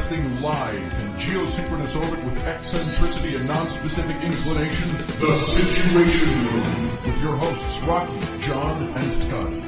Broadcasting live in geosynchronous orbit with eccentricity and non-specific inclination, The Situation Room, with your hosts Rocky, John, and Scotty.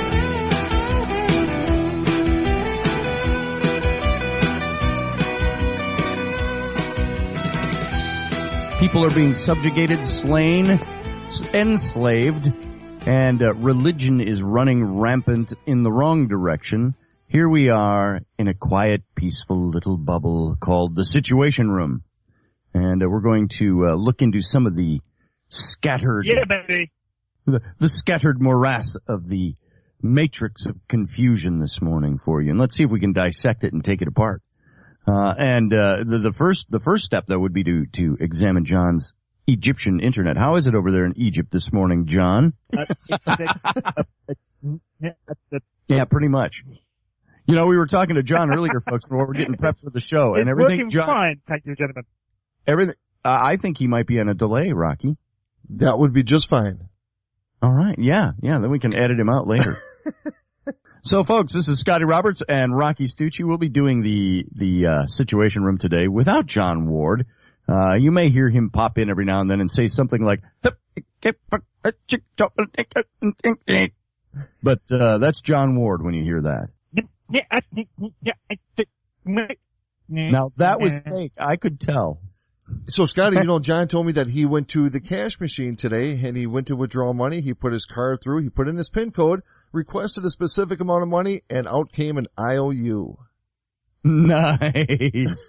People are being subjugated, slain, enslaved, and religion is running rampant in the wrong direction. Here we are in a quiet, peaceful little bubble called the Situation Room. And we're going to look into some of the scattered... Yeah, baby. The scattered morass of the matrix of confusion this morning for you. And let's see if we can dissect it and take it apart. The first step, though, would be to examine John's Egyptian internet. How is it over there in Egypt this morning, John? Yeah, pretty much. You know, we were talking to John earlier, folks, before we're getting prepped for the show, and everything. It's working fine, thank you, gentlemen. Everything. I think he might be on a delay, Rocky. That would be just fine. All right, yeah. Then we can edit him out later. So, folks, this is Scotty Roberts and Rocky Stucci. We'll be doing the Situation Room today without John Ward. You may hear him pop in every now and then and say something like, but that's John Ward when you hear that. Now, that was fake. I could tell. So, Scotty, John told me that he went to the cash machine today and he went to withdraw money. He put his card through. He put in his PIN code, requested a specific amount of money, and out came an IOU. Nice.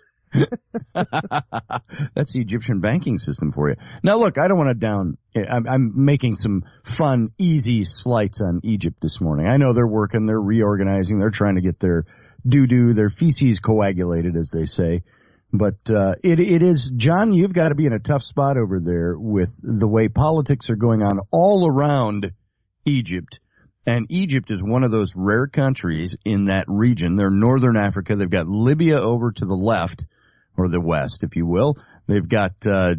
That's the Egyptian banking system for you. Now, look, I don't want to I'm making some fun, easy slights on Egypt this morning. I know they're working, they're reorganizing, they're trying to get their doo-doo, their feces coagulated, as they say. But it is, John, you've got to be in a tough spot over there with the way politics are going on all around Egypt. And Egypt is one of those rare countries in that region. They're northern Africa. They've got Libya over to the left, or the west, if you will. They've got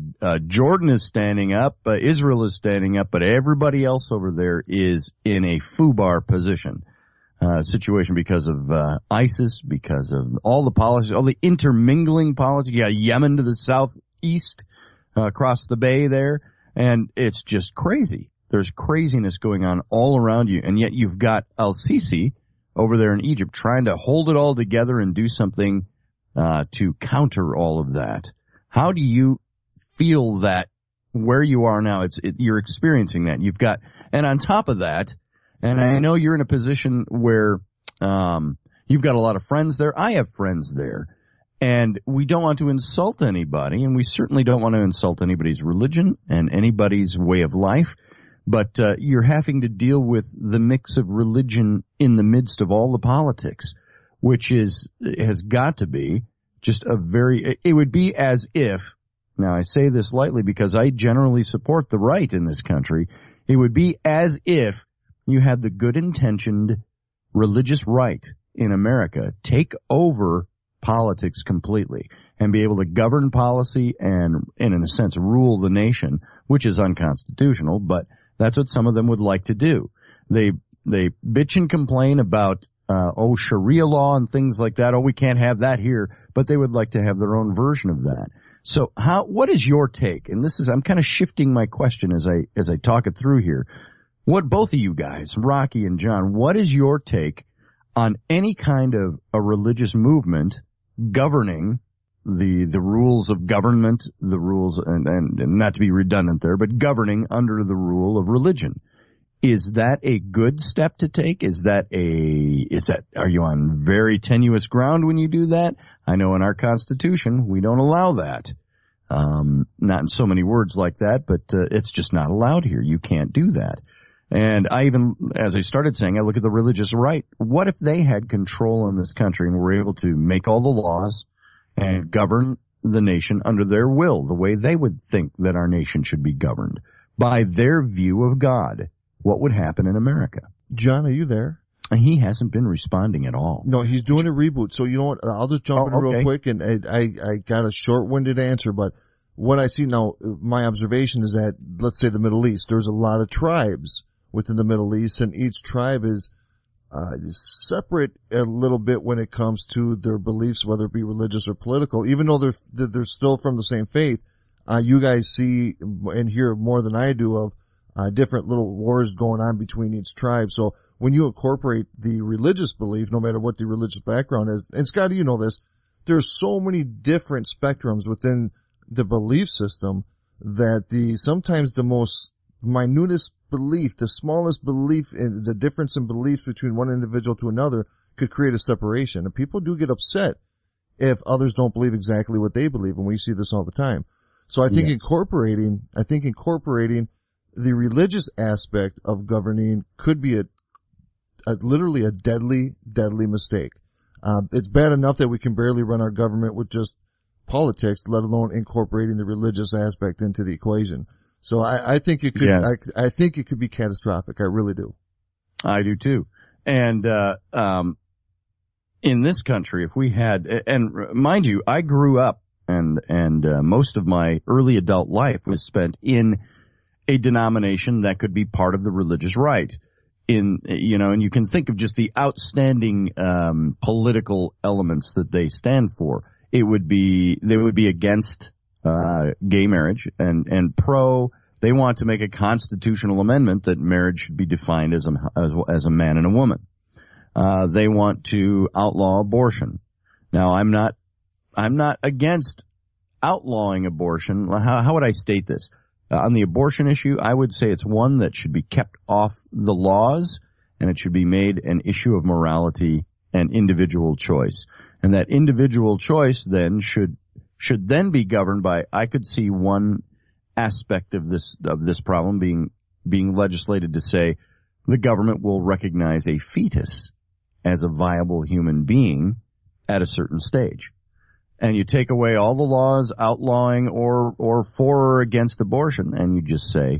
Jordan is standing up, Israel is standing up, but everybody else over there is in a foobar position. Situation because of ISIS, because of all the policies, all the intermingling politics. You got Yemen to the southeast, across the bay there, and it's just crazy. There's craziness going on all around you, and yet you've got al-Sisi over there in Egypt trying to hold it all together and do something to counter all of that. How do you feel that where you are now, you're experiencing that? You've got, and on top of that, and I know you're in a position where you've got a lot of friends there. I have friends there. And we don't want to insult anybody, and we certainly don't want to insult anybody's religion and anybody's way of life. But you're having to deal with the mix of religion in the midst of all the politics, which has got to be just it would be as if, now I say this lightly because I generally support the right in this country, it would be as if you had the good-intentioned religious right in America take over politics completely and be able to govern policy and, in a sense, rule the nation, which is unconstitutional, but that's what some of them would like to do. They bitch and complain about, Sharia law and things like that. Oh, we can't have that here, but they would like to have their own version of that. So what is your take? And I'm kind of shifting my question as I talk it through here. What both of you guys, Rocky and John, what is your take on any kind of a religious movement governing the rules of government, the rules, and not to be redundant there, but governing under the rule of religion? Is that a good step to take? Are you on very tenuous ground when you do that? I know in our Constitution, we don't allow that. Not in so many words like that, but it's just not allowed here. You can't do that. And as I started saying, I look at the religious right. What if they had control in this country and were able to make all the laws and govern the nation under their will, the way they would think that our nation should be governed, by their view of God? What would happen in America? John, are you there? He hasn't been responding at all. No, he's doing a reboot. So you know what? I'll just jump in real quick, and I got a short-winded answer, but what I see now, my observation is that, let's say the Middle East, there's a lot of tribes within the Middle East, and each tribe is separate a little bit when it comes to their beliefs, whether it be religious or political. Even though they're still from the same faith, you guys see and hear more than I do of different little wars going on between each tribe. So when you incorporate the religious belief, no matter what the religious background is, and Scotty, you know this, there's so many different spectrums within the belief system that sometimes the most minutest belief, the smallest belief in the difference in beliefs between one individual to another could create a separation. And people do get upset if others don't believe exactly what they believe. And we see this all the time. So I think incorporating the religious aspect of governing could be literally a deadly mistake. It's bad enough that we can barely run our government with just politics, let alone incorporating the religious aspect into the equation. So I think it could, I think it could be catastrophic. I really do. I do too. And, in this country, if we had, and mind you, I grew up and most of my early adult life was spent in a denomination that could be part of the religious right. And you can think of just the outstanding, political elements that they stand for. They would be against, gay marriage and they want to make a constitutional amendment that marriage should be defined as a man and a woman. They want to outlaw abortion. Now, I'm not against outlawing abortion. How would I state this? On the abortion issue, I would say it's one that should be kept off the laws, and it should be made an issue of morality and individual choice. And that individual choice then should then be governed by, I could see one aspect of this problem being legislated to say the government will recognize a fetus as a viable human being at a certain stage. And you take away all the laws outlawing or for or against abortion, and you just say,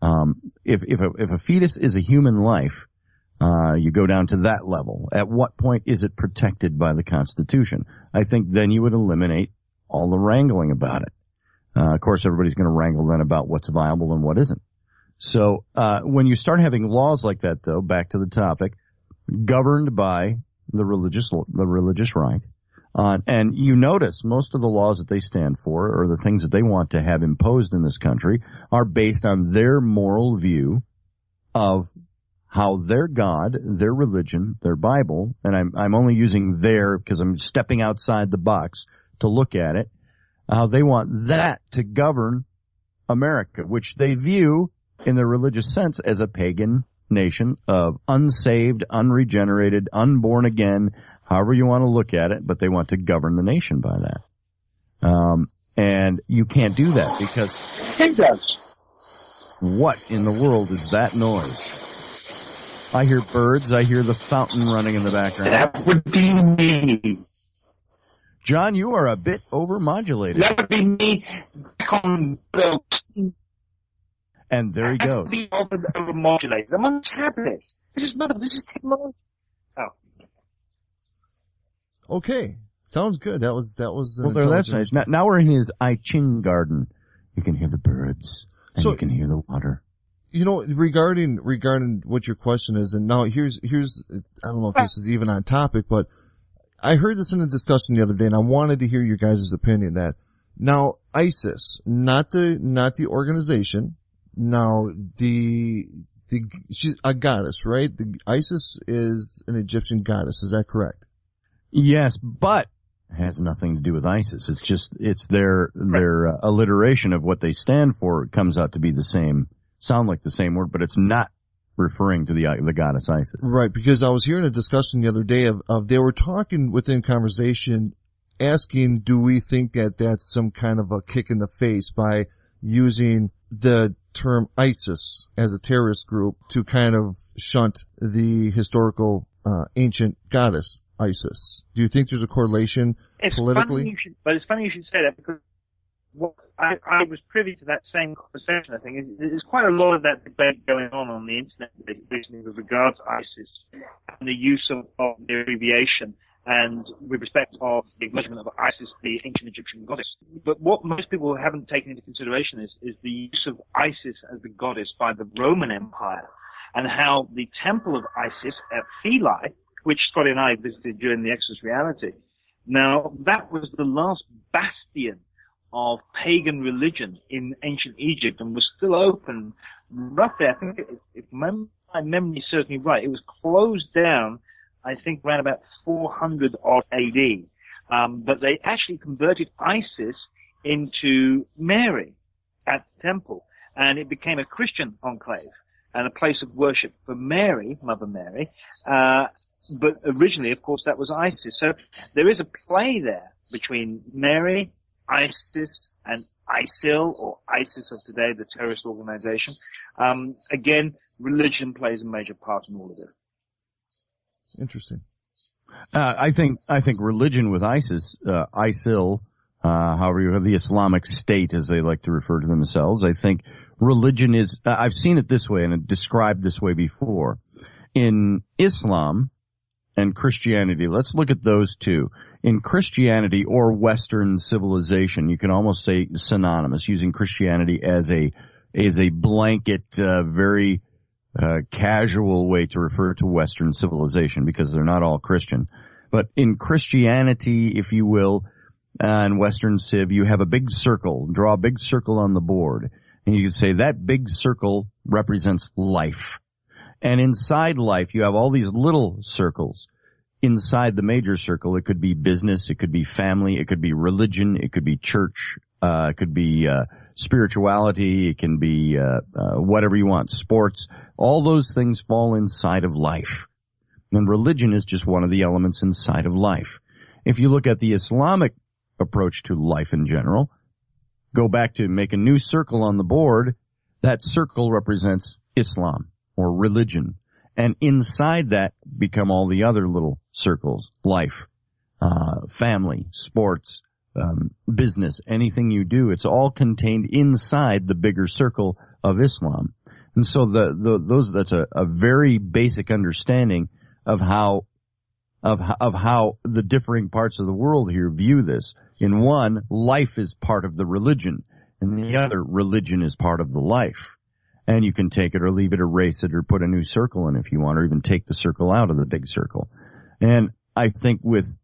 if a fetus is a human life, you go down to that level. At what point is it protected by the Constitution? I think then you would eliminate all the wrangling about it. Of course, everybody's going to wrangle then about what's viable and what isn't. So, when you start having laws like that, though, back to the topic, governed by the religious right, and you notice most of the laws that they stand for, or the things that they want to have imposed in this country, are based on their moral view of how their God, their religion, their Bible, and I'm only using their because I'm stepping outside the box to look at it, how they want that to govern America, which they view in their religious sense as a pagan nation of unsaved, unregenerated, unborn again, however you want to look at it, but they want to govern the nation by that. And you can't do that because it does. What in the world is that noise? I hear birds. I hear the fountain running in the background. That would be me. John, you are a bit overmodulated. That would be me back on and there he goes. Be overmodulated. I'm untapping. This is technology. Oh. Okay. Sounds good. That was well, that's nice. Now we're in his I Ching garden. You can hear the birds and you can hear the water. You know, regarding what your question is, and now here's, I don't know if this is even on topic, but I heard this in a discussion the other day and I wanted to hear your guys' opinion that now ISIS, not the organization, now she's a goddess, right? ISIS is an Egyptian goddess. Is that correct? Yes, but it has nothing to do with ISIS. It's their alliteration of what they stand for comes out to be sound like the same word, but it's not referring to the goddess Isis. Right, because I was hearing a discussion the other day of they were talking within conversation, asking, do we think that that's some kind of a kick in the face by using the term ISIS as a terrorist group to kind of shunt the historical ancient goddess ISIS? Do you think there's a correlation politically? It's funny you should say that, because I was privy to that same conversation. I think there's quite a lot of that debate going on the internet recently with regard to ISIS and the use of the abbreviation, and with respect of the acknowledgement of Isis, the ancient Egyptian goddess. But what most people haven't taken into consideration is the use of Isis as the goddess by the Roman Empire. and how the temple of Isis at Philae, which Scotty and I visited during the Exodus Reality, now that was the last bastion of pagan religion in ancient Egypt and was still open roughly, I think, if my memory serves me right, it was closed down, I think, around about 400 odd AD. But they actually converted Isis into Mary at the temple, and it became a Christian enclave and a place of worship for Mary, Mother Mary. But originally, of course, that was Isis. So there is a play there between Mary, ISIS, and ISIL, or ISIS of today, the terrorist organization. Again, religion plays a major part in all of it. Interesting. I think religion with ISIS, ISIL, however you have the Islamic State as they like to refer to themselves, I think religion is, I've seen it this way and described this way before. In Islam and Christianity, let's look at those two. In Christianity or Western civilization, you can almost say synonymous, using Christianity as a blanket, very casual way to refer to Western civilization, because they're not all Christian. But in Christianity, if you will, in Western Civ, you have a big circle. Draw a big circle on the board. And you can say that big circle represents life. And inside life, you have all these little circles. Inside the major circle, it could be business, it could be family, it could be religion, it could be church, it could be spirituality, it can be whatever you want, sports. All those things fall inside of life. And religion is just one of the elements inside of life. If you look at the Islamic approach to life in general, go back to make a new circle on the board, that circle represents Islam or religion. And inside that become all the other little circles, life, family, sports, business, anything you do, it's all contained inside the bigger circle of Islam. And so that's a very basic understanding of how the differing parts of the world here view this. In one, life is part of the religion, and the other, religion is part of the life. And you can take it or leave it, erase it, or put a new circle in if you want, or even take the circle out of the big circle. And I think with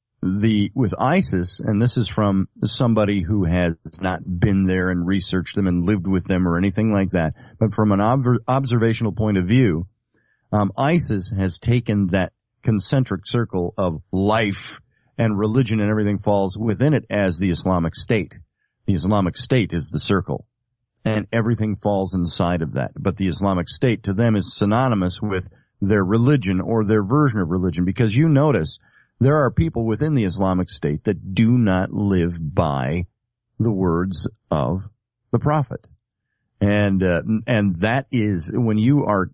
ISIS, and this is from somebody who has not been there and researched them and lived with them or anything like that, but from an observational point of view, ISIS has taken that concentric circle of life and religion and everything falls within it as the Islamic State. The Islamic State is the circle, and everything falls inside of that. But the Islamic State to them is synonymous with their religion or their version of religion, because you notice there are people within the Islamic State that do not live by the words of the Prophet. And that is when you are,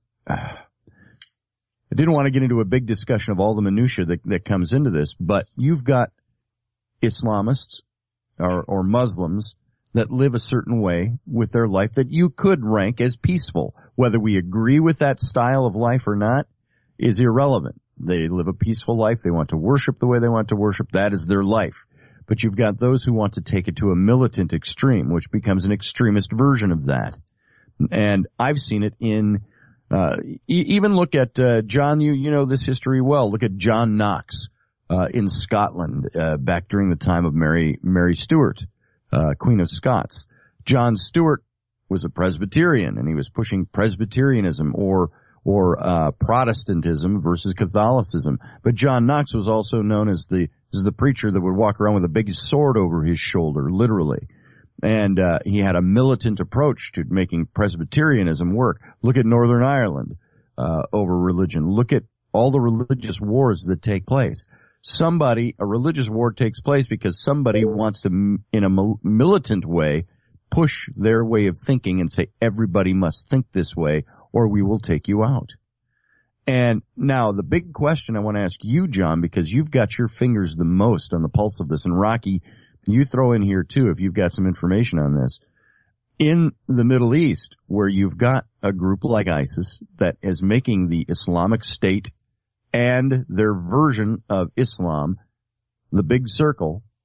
I didn't want to get into a big discussion of all the minutiae that comes into this, but you've got Islamists or Muslims that live a certain way with their life that you could rank as peaceful. Whether we agree with that style of life or not is irrelevant. They live a peaceful life. They want to worship the way they want to worship. That is their life. But you've got those who want to take it to a militant extreme, which becomes an extremist version of that. And I've seen it in, even look at, John, you know this history well. Look at John Knox, in Scotland, back during the time of Mary Stuart, Queen of Scots. John Stuart was a Presbyterian, and he was pushing Presbyterianism or Protestantism versus Catholicism. But John Knox was also known as the preacher that would walk around with a big sword over his shoulder, literally. And he had a militant approach to making Presbyterianism work. Look at Northern Ireland over religion. Look at all the religious wars that take place. A religious war takes place because somebody wants to, in a militant way, push their way of thinking and say everybody must think this way or we will take you out. And now the big question I want to ask you, John, because you've got your fingers the most on the pulse of this, and Rocky, you throw in here too if you've got some information on this. In the Middle East, where you've got a group like ISIS that is making the Islamic State and their version of Islam, the big circle,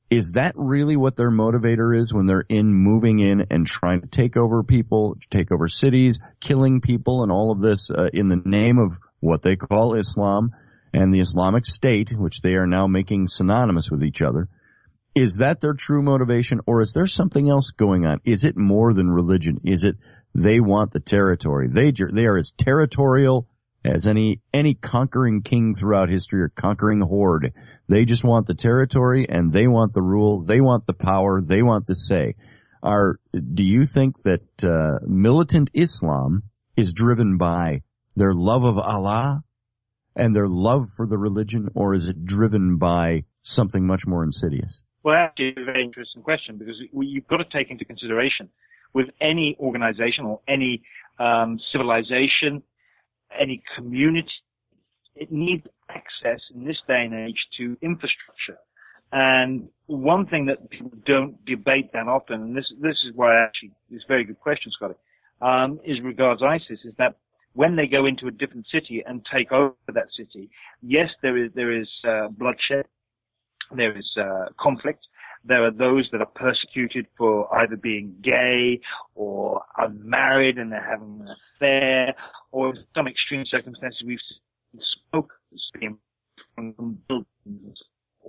Is that really what their motivator is when they're moving in and trying to take over people, take over cities, killing people and all of this in the name of what they call Islam and the Islamic State, which they are now making synonymous with each other? Is that their true motivation, or is there something else going on? Is it more than religion? Is it they want the territory? They are as territorial as any conquering king throughout history or conquering horde. They just want the territory and they want the rule. They want the power. They want the say. Do you think that militant Islam is driven by their love of Allah and their love for the religion, or is it driven by something much more insidious? Well, actually, it's a very interesting question, because you've got to take into consideration with any organization or any civilization, any community, it needs access in this day and age to infrastructure. And one thing that people don't debate that often, and this is why actually it's a very good question, Scotty, is regards ISIS, is that when they go into a different city and take over that city, yes, there is bloodshed, there is conflict. There are those that are persecuted for either being gay or unmarried and they're having an affair, or in some extreme circumstances we've seen smokers being from buildings.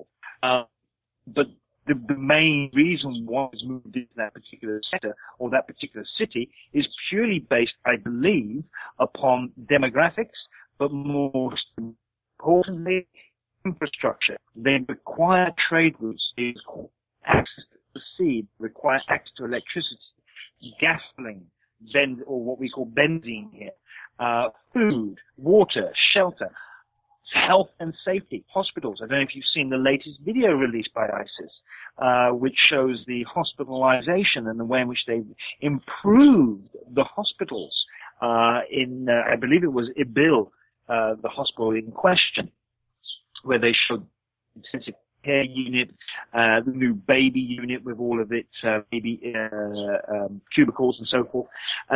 But the main reason why it's moved into that particular sector or that particular city is purely based, I believe, upon demographics, but more importantly, infrastructure. They require trade routes, they require access to the sea, require access to electricity, gasoline, or what we call benzene here, food, water, shelter, health and safety, hospitals. I don't know if you've seen the latest video released by ISIS, which shows the hospitalization and the way in which they've improved the hospitals in, I believe it was Ibil, the hospital in question, where they showed intensive care unit, the new baby unit with all of its baby cubicles and so forth.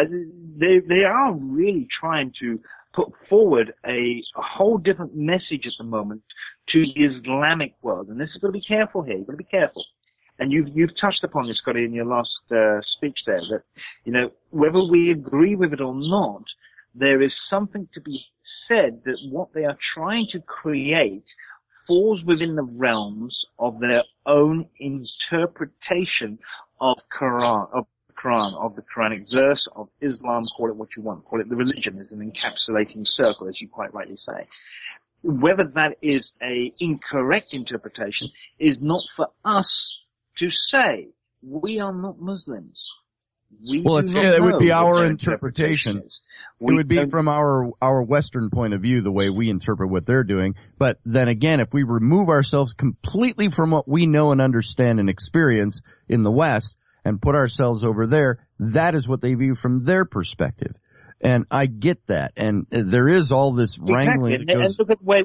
They are really trying to put forward a whole different message at the moment to the Islamic world, and this is got to be careful here. You've got to be careful. And you've touched upon this, Scotty, in your last speech there, that whether we agree with it or not, there is something to be said that what they are trying to create falls within the realms of their own interpretation of the Quranic verse, of Islam, call it what you want, call it the religion as an encapsulating circle, as you quite rightly say. Whether that is a incorrect interpretation is not for us to say. We are not Muslims. It would be our interpretation. It would be from our Western point of view, the way we interpret what they're doing. But then again, if we remove ourselves completely from what we know and understand and experience in the West and put ourselves over there, that is what they view from their perspective. And I get that. And there is all this wrangling. Exactly. And look at the way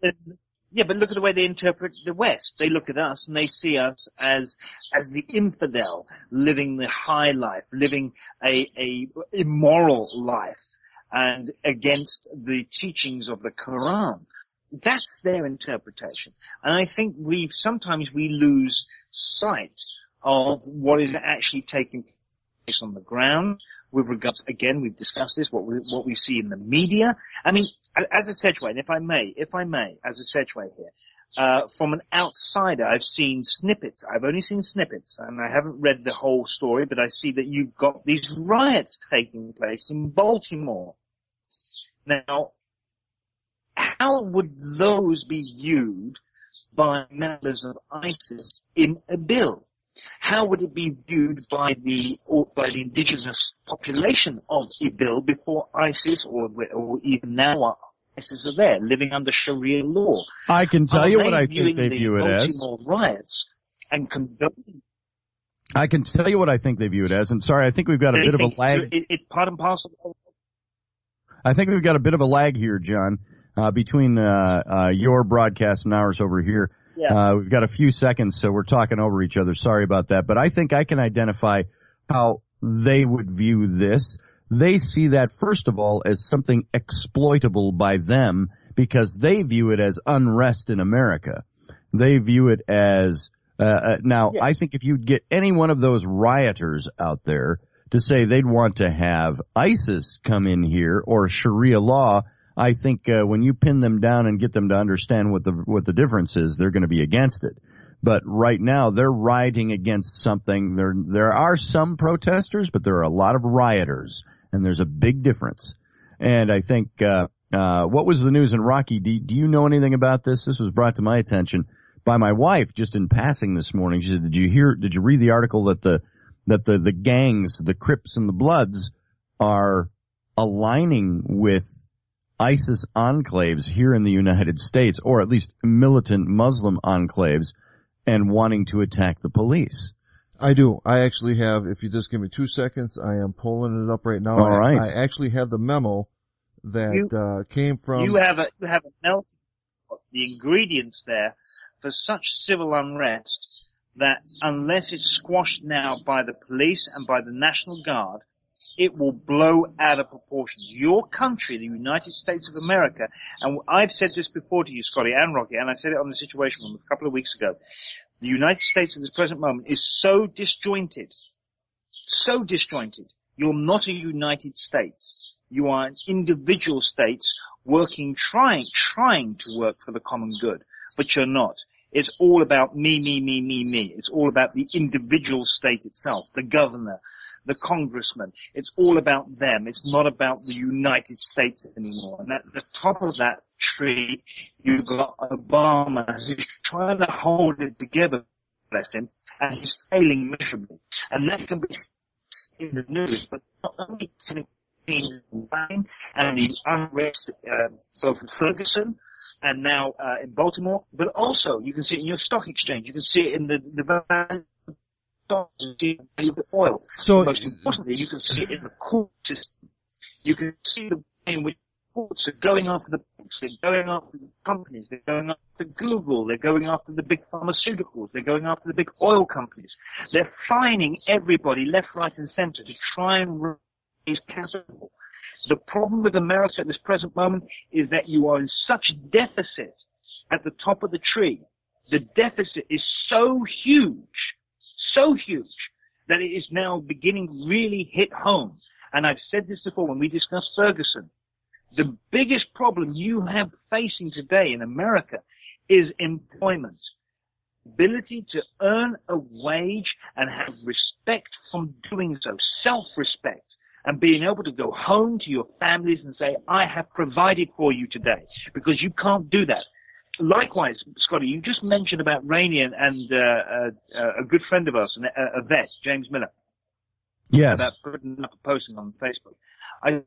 but look at the way they interpret the West. They look at us and they see us as the infidel, living the high life, living a immoral life, and against the teachings of the Quran. That's their interpretation. And I think sometimes we lose sight of what is actually taking place on the ground. With regards, again, we've discussed this, what we see in the media. I mean, as a Sedgway, and if I may, as a Sedgway here, from an outsider, I've seen snippets. I've only seen snippets, and I haven't read the whole story, but I see that you've got these riots taking place in Baltimore. Now, how would those be viewed by members of ISIS in Erbil? How would it be viewed by the indigenous population of Erbil before ISIS or even now ISIS are there, living under Sharia law? I can tell you what I think they view it as. Riots and condoning. I can tell you what I think they view it as. And sorry, I think we've got a bit of a lag. It's part and parcel. I think we've got a bit of a lag here, John, between your broadcast and ours over here. Yeah. We've got a few seconds, so we're talking over each other. Sorry about that. But I think I can identify how they would view this. They see that, first of all, as something exploitable by them because they view it as unrest in America. They view it as Now, Yes. I think if you'd get any one of those rioters out there to say they'd want to have ISIS come in here or Sharia law, I think when you pin them down and get them to understand what the difference is, they're going to be against it. But right now, they're rioting against something. There are some protesters, but there are a lot of rioters, and there's a big difference. And I think what was the news in Rocky? Do you know anything about this? This was brought to my attention by my wife just in passing this morning. She said, did you read the article that the gangs, the Crips and the Bloods are aligning with ISIS enclaves here in the United States, or at least militant Muslim enclaves, and wanting to attack the police? I do. I actually have, if you just give me 2 seconds, I am pulling it up right now. All right. I actually have the memo that came from... You have a melting pot, the ingredients there for such civil unrest that unless it's squashed now by the police and by the National Guard, it will blow out of proportions. Your country, the United States of America, and I've said this before to you, Scotty and Rocky, and I said it on the Situation Room a couple of weeks ago, the United States at this present moment is so disjointed. You're not a United States. You are an individual states working, trying to work for the common good, but you're not. It's all about me. It's all about the individual state itself, the governor, the congressman. It's all about them. It's not about the United States anymore. And at the top of that tree, you've got Obama, who's trying to hold it together, bless him, and he's failing miserably. And that can be in the news, but not only can it be in the rain and the unrest, both in Ferguson and now in Baltimore, but also you can see it in your stock exchange. You can see it in the value of the oil. So, most importantly, you can see it in the court system. You can see the way in which courts are going after the banks, they're going after the companies, they're going after Google, they're going after the big pharmaceuticals, they're going after the big oil companies. They're fining everybody left, right and center to try and raise capital. The problem with America at this present moment is that you are in such deficit at the top of the tree. The deficit is so huge, that it is now beginning to really hit home. And I've said this before when we discussed Ferguson. The biggest problem you have facing today in America is employment. Ability to earn a wage and have respect from doing so, self-respect, and being able to go home to your families and say, I have provided for you today, because you can't do that. Likewise, Scotty, you just mentioned about Rainey and a good friend of ours, a vet, James Miller. Yes. About putting up a posting on Facebook. I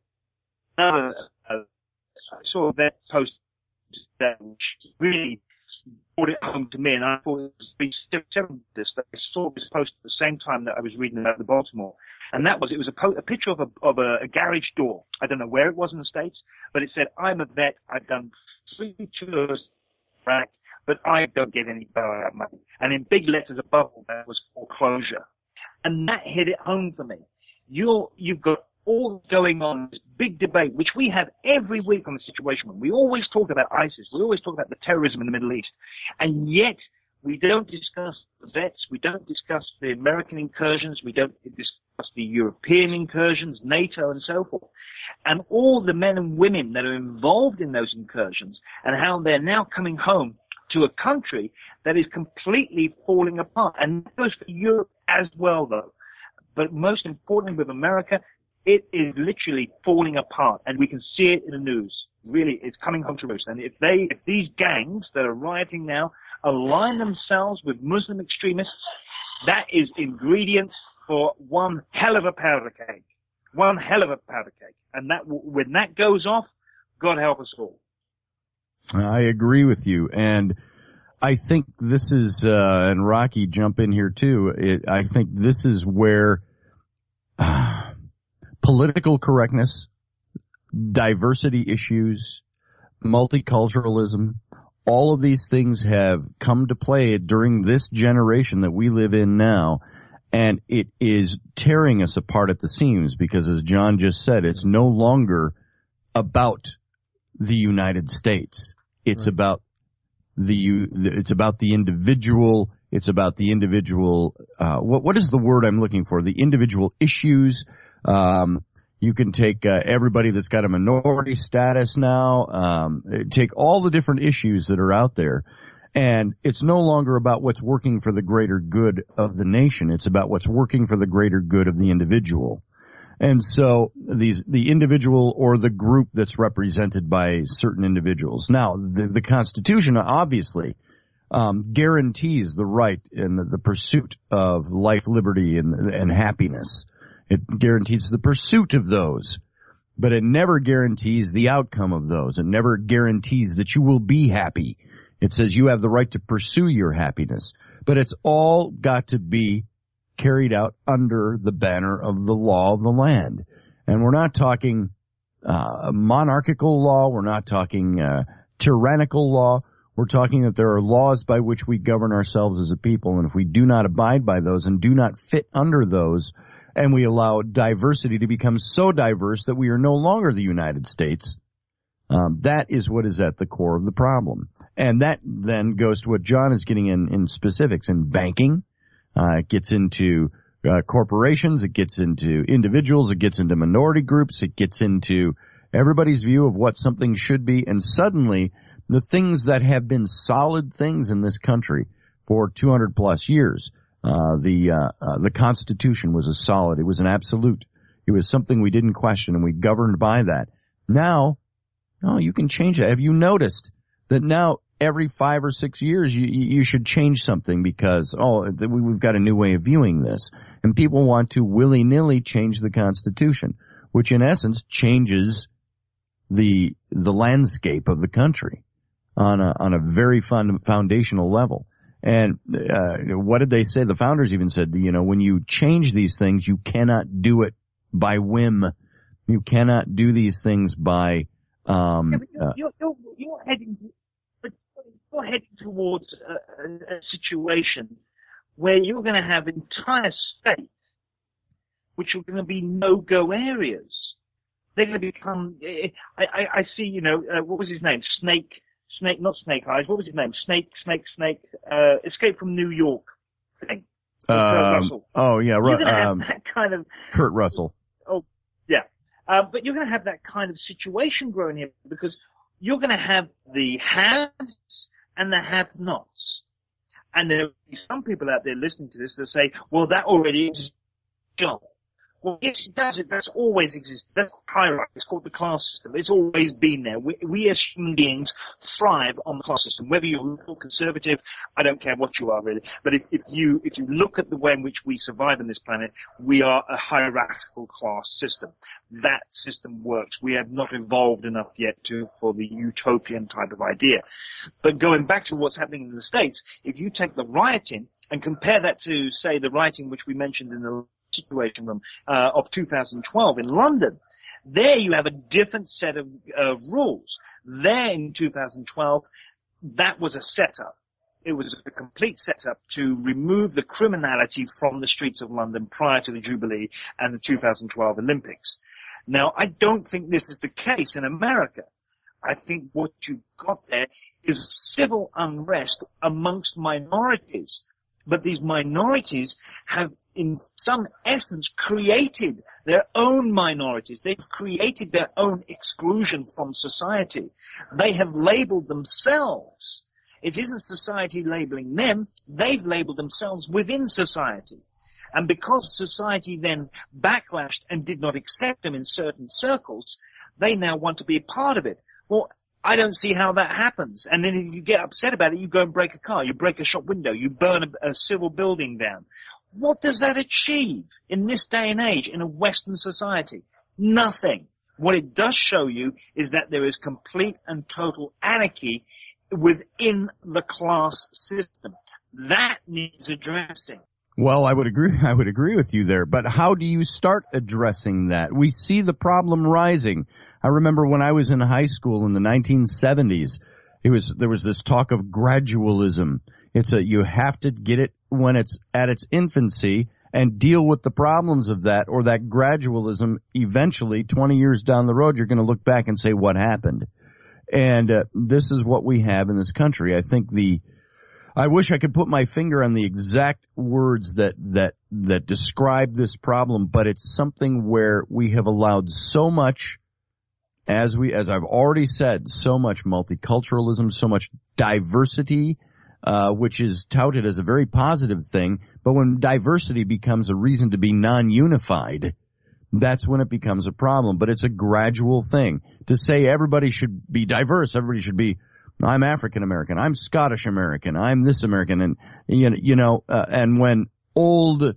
saw a vet post that really brought it home to me, and I thought it was this. I saw this post at the same time that I was reading about the Baltimore. And it was a picture of a garage door. I don't know where it was in the States, but it said, I'm a vet, I've done 3 tours, but I don't get any bailout money. And in big letters above all that was foreclosure. And that hit it home for me. You've got all going on, this big debate, which we have every week on the Situation Room. We always talk about ISIS. We always talk about the terrorism in the Middle East. And yet, we don't discuss the vets. We don't discuss the American incursions. We don't discuss the European incursions, NATO and so forth. And all the men and women that are involved in those incursions and how they're now coming home to a country that is completely falling apart. And that goes for Europe as well, though. But most importantly with America, it is literally falling apart, and we can see it in the news. Really, it's coming home to roost. And if these gangs that are rioting now align themselves with Muslim extremists, that is ingredients for one hell of a powder cake. One hell of a powder cake. And that, when that goes off, God help us all. I agree with you. And I think this is, and Rocky, jump in here too. I think this is where political correctness, diversity issues, multiculturalism, all of these things have come to play during this generation that we live in now, and it is tearing us apart at the seams because, as John just said, it's no longer about the United States. It's about the individual It's about the individual, what is the word I'm looking for? The individual issues. You can take everybody that's got a minority status now, take all the different issues that are out there, and it's no longer about what's working for the greater good of the nation. It's about what's working for the greater good of the individual. And so the individual or the group that's represented by certain individuals. Now, the Constitution obviously guarantees the right and the pursuit of life, liberty, and happiness. It guarantees the pursuit of those, but it never guarantees the outcome of those. It never guarantees that you will be happy. It says you have the right to pursue your happiness, but it's all got to be carried out under the banner of the law of the land. And we're not talking monarchical law. We're not talking tyrannical law. We're talking that there are laws by which we govern ourselves as a people, and if we do not abide by those and do not fit under those, and we allow diversity to become so diverse that we are no longer the United States, that is what is at the core of the problem. And that then goes to what John is getting in specifics in banking. It gets into corporations. It gets into individuals. It gets into minority groups. It gets into everybody's view of what something should be. And suddenly, the things that have been solid things in this country for 200 plus years, the Constitution was a solid. It was an absolute. It was something we didn't question, and we governed by that. Now, you can change that. Have you noticed that now every 5 or 6 years you should change something because, we've got a new way of viewing this. And people want to willy-nilly change the Constitution, which in essence changes the landscape of the country on a very foundational level. And what did they say? The founders even said, when you change these things, you cannot do it by whim. You cannot do these things by you're heading towards a situation where you're going to have entire states which are going to be no-go areas. They're going to become. I see. What was his name? Not Snake Eyes. What was his name? Snake. Escape from New York thing. Russell. Oh yeah, right. You're going to have that kind of Kurt Russell. Oh yeah, but you're going to have that kind of situation growing here because you're going to have the haves and the have-nots, and there will be some people out there listening to this that say, "Well, that already exists." Well, yes, it does. That's always existed. That's hierarchy. It's called the class system. It's always been there. We as human beings thrive on the class system. Whether you're liberal, conservative, I don't care what you are really. But if you look at the way in which we survive on this planet, we are a hierarchical class system. That system works. We have not evolved enough yet for the utopian type of idea. But going back to what's happening in the States, if you take the rioting and compare that to, say, the rioting which we mentioned in the Situation Room of 2012 in London. There you have a different set of rules. There in 2012, that was a setup. It was a complete setup to remove the criminality from the streets of London prior to the Jubilee and the 2012 Olympics. Now, I don't think this is the case in America. I think what you've got there is civil unrest amongst minorities. But these minorities have, in some essence, created their own minorities. They've created their own exclusion from society. They have labeled themselves. It isn't society labeling them. They've labeled themselves within society. And because society then backlashed and did not accept them in certain circles, they now want to be a part of it. Well, I don't see how that happens. And then if you get upset about it, you go and break a car, you break a shop window, you burn a civil building down. What does that achieve in this day and age in a Western society? Nothing. What it does show you is that there is complete and total anarchy within the class system. That needs addressing. Well, I would agree with you there, but how do you start addressing that? We see the problem rising. I remember when I was in high school in the 1970s, there was this talk of gradualism. You have to get it when it's at its infancy and deal with the problems of that, or that gradualism eventually 20 years down the road, you're going to look back and say, what happened? And this is what we have in this country. I think I wish I could put my finger on the exact words that describe this problem, but it's something where we have allowed so much, as I've already said, so much multiculturalism, so much diversity, which is touted as a very positive thing. But when diversity becomes a reason to be non-unified, that's when it becomes a problem. But it's a gradual thing. To say everybody should be diverse, everybody should be, I'm African American, I'm Scottish American, I'm this American, and and when old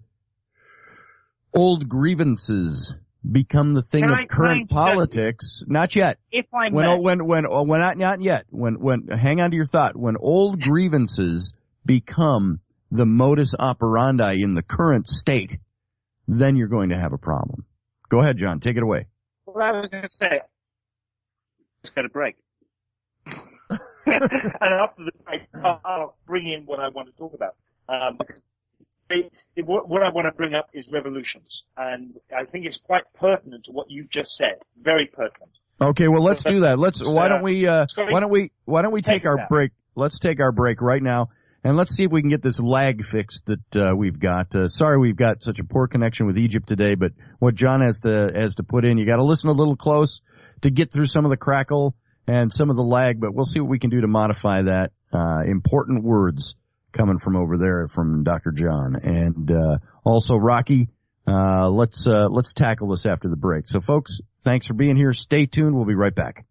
grievances become the thing of current politics, not yet. If I may. Not yet. When hang on to your thought. When old grievances become the modus operandi in the current state, then you're going to have a problem. Go ahead, John. Take it away. Well, I was going to say, just got a break. And after the break, I'll bring in what I want to talk about. Because what I want to bring up is revolutions. And I think it's quite pertinent to what you've just said. Very pertinent. Okay, well, let's do that. Why don't we take our break? Let's take our break right now. And let's see if we can get this lag fixed that we've got. Sorry we've got such a poor connection with Egypt today, but what John has to put in, you got to listen a little close to get through some of the crackle and some of the lag, but we'll see what we can do to modify that. Important words coming from over there from Dr. John. And also Rocky, let's tackle this after the break. So folks, thanks for being here. Stay tuned. We'll be right back.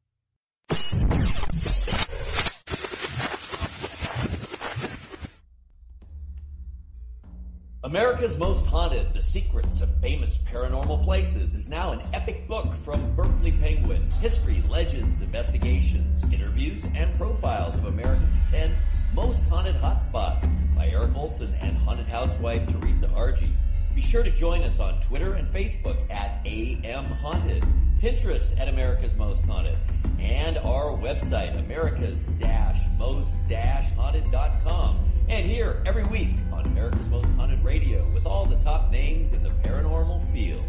America's Most Haunted, The Secrets of Famous Paranormal Places is now an epic book from Berkeley Penguin. History, legends, investigations, interviews, and profiles of America's 10 most haunted hotspots by Eric Olson and haunted housewife Teresa Argy. Be sure to join us on Twitter and Facebook at AM Haunted, Pinterest at America's Most Haunted, and our website, americas-most-haunted.com. And here every week on America's Most Haunted Radio with all the top names in the paranormal field.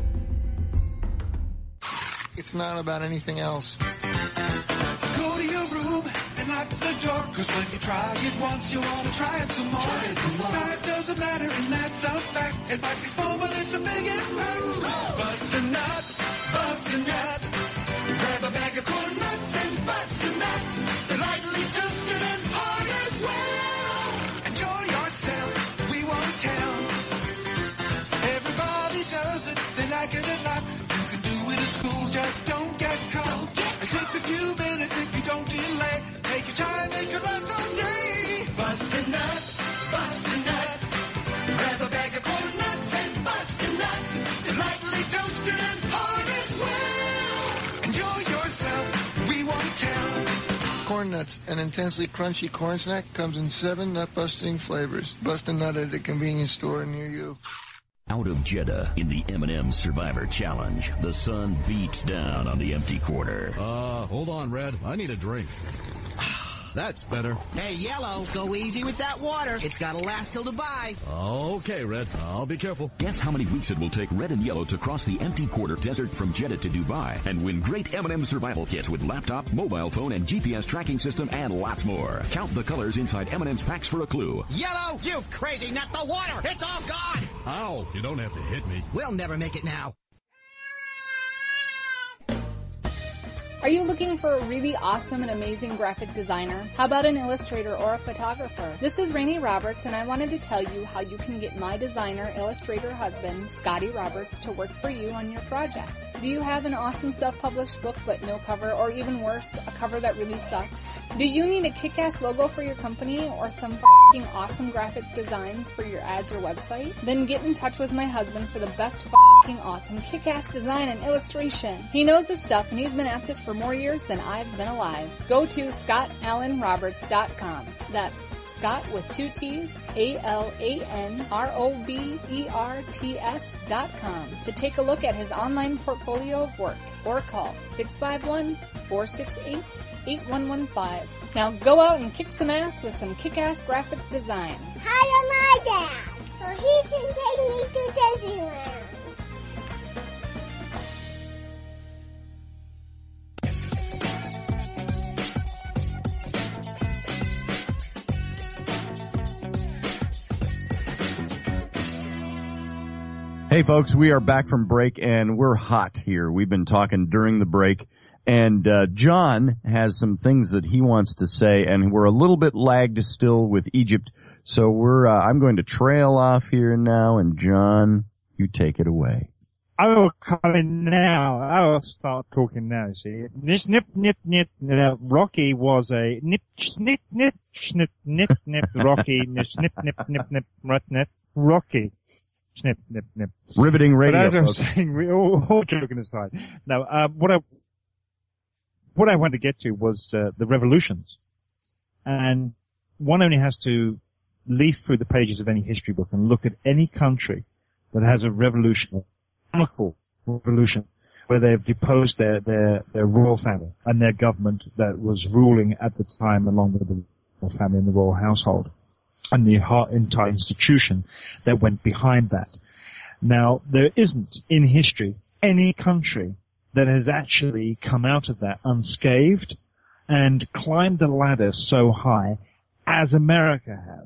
It's not about anything else. Go to your room and lock the door, cause when you try it once, you want to try it some more. Size doesn't matter, and that's a fact. It might be small, but it's a big impact. Bust a nut, bust a nut. Grab a bag of corn nuts and bust a nut. They're lightly toasted and hard as well. Enjoy yourself, we won't tell. Everybody does it, they like it a lot. You can do it at school, just don't get caught. It takes a few minutes if you don't delay. Take your time, make it last all day. Bust a nut, bust a nut. Grab a bag of corn nuts and bust a nut. They're lightly toasted and hard as well. Enjoy yourself, we won't tell. Corn Nuts, an intensely crunchy corn snack, comes in 7 nut-busting flavors. Bust a nut at a convenience store near you. Out of Jeddah in the M&M Survivor Challenge, the sun beats down on the empty quarter. Hold on, Red. I need a drink. That's better. Hey, Yellow, go easy with that water. It's gotta last till Dubai. Okay, Red. I'll be careful. Guess how many weeks it will take Red and Yellow to cross the empty quarter desert from Jeddah to Dubai and win great M&M survival kits with laptop, mobile phone, and GPS tracking system and lots more. Count the colors inside M&M's packs for a clue. Yellow, you crazy nut, the water! It's all gone! Ow, you don't have to hit me. We'll never make it now. Are you looking for a really awesome and amazing graphic designer? How about an illustrator or a photographer? This is Rainey Roberts, and I wanted to tell you how you can get my designer, illustrator husband, Scotty Roberts, to work for you on your project. Do you have an awesome self-published book but no cover, or even worse, a cover that really sucks? Do you need a kick-ass logo for your company or some f***ing awesome graphic designs for your ads or website? Then get in touch with my husband for the best f***ing awesome kick-ass design and illustration. He knows his stuff, and he's been at this for more years than I've been alive. Go to ScottAllenRoberts.com. That's Scott with 2 T's, ALANROBERTS.com to take a look at his online portfolio of work, or call 651-468-8115. Now go out and kick some ass with some kick-ass graphic design. Hire my dad so he can take me to Disneyland. Hey folks, we are back from break and we're hot here. We've been talking during the break and John has some things that he wants to say and we're a little bit lagged still with Egypt. So I'm going to trail off here now and John, you take it away. I will come in now. I will start talking now, see. This nip, Rocky was a nip, snip, nip, snip, nip, nip, Rocky, snip, nip, nip, nip, nip, Rocky. Snip, nip, nip. Riveting radio. But as I'm saying, all joking aside. Now, what I wanted to get to was, the revolutions. And one only has to leaf through the pages of any history book and look at any country that has a revolution, revolution, where they've deposed their royal family and their government that was ruling at the time along with the royal family and the royal household and the entire institution that went behind that. Now, there isn't in history any country that has actually come out of that unscathed and climbed the ladder so high as America has.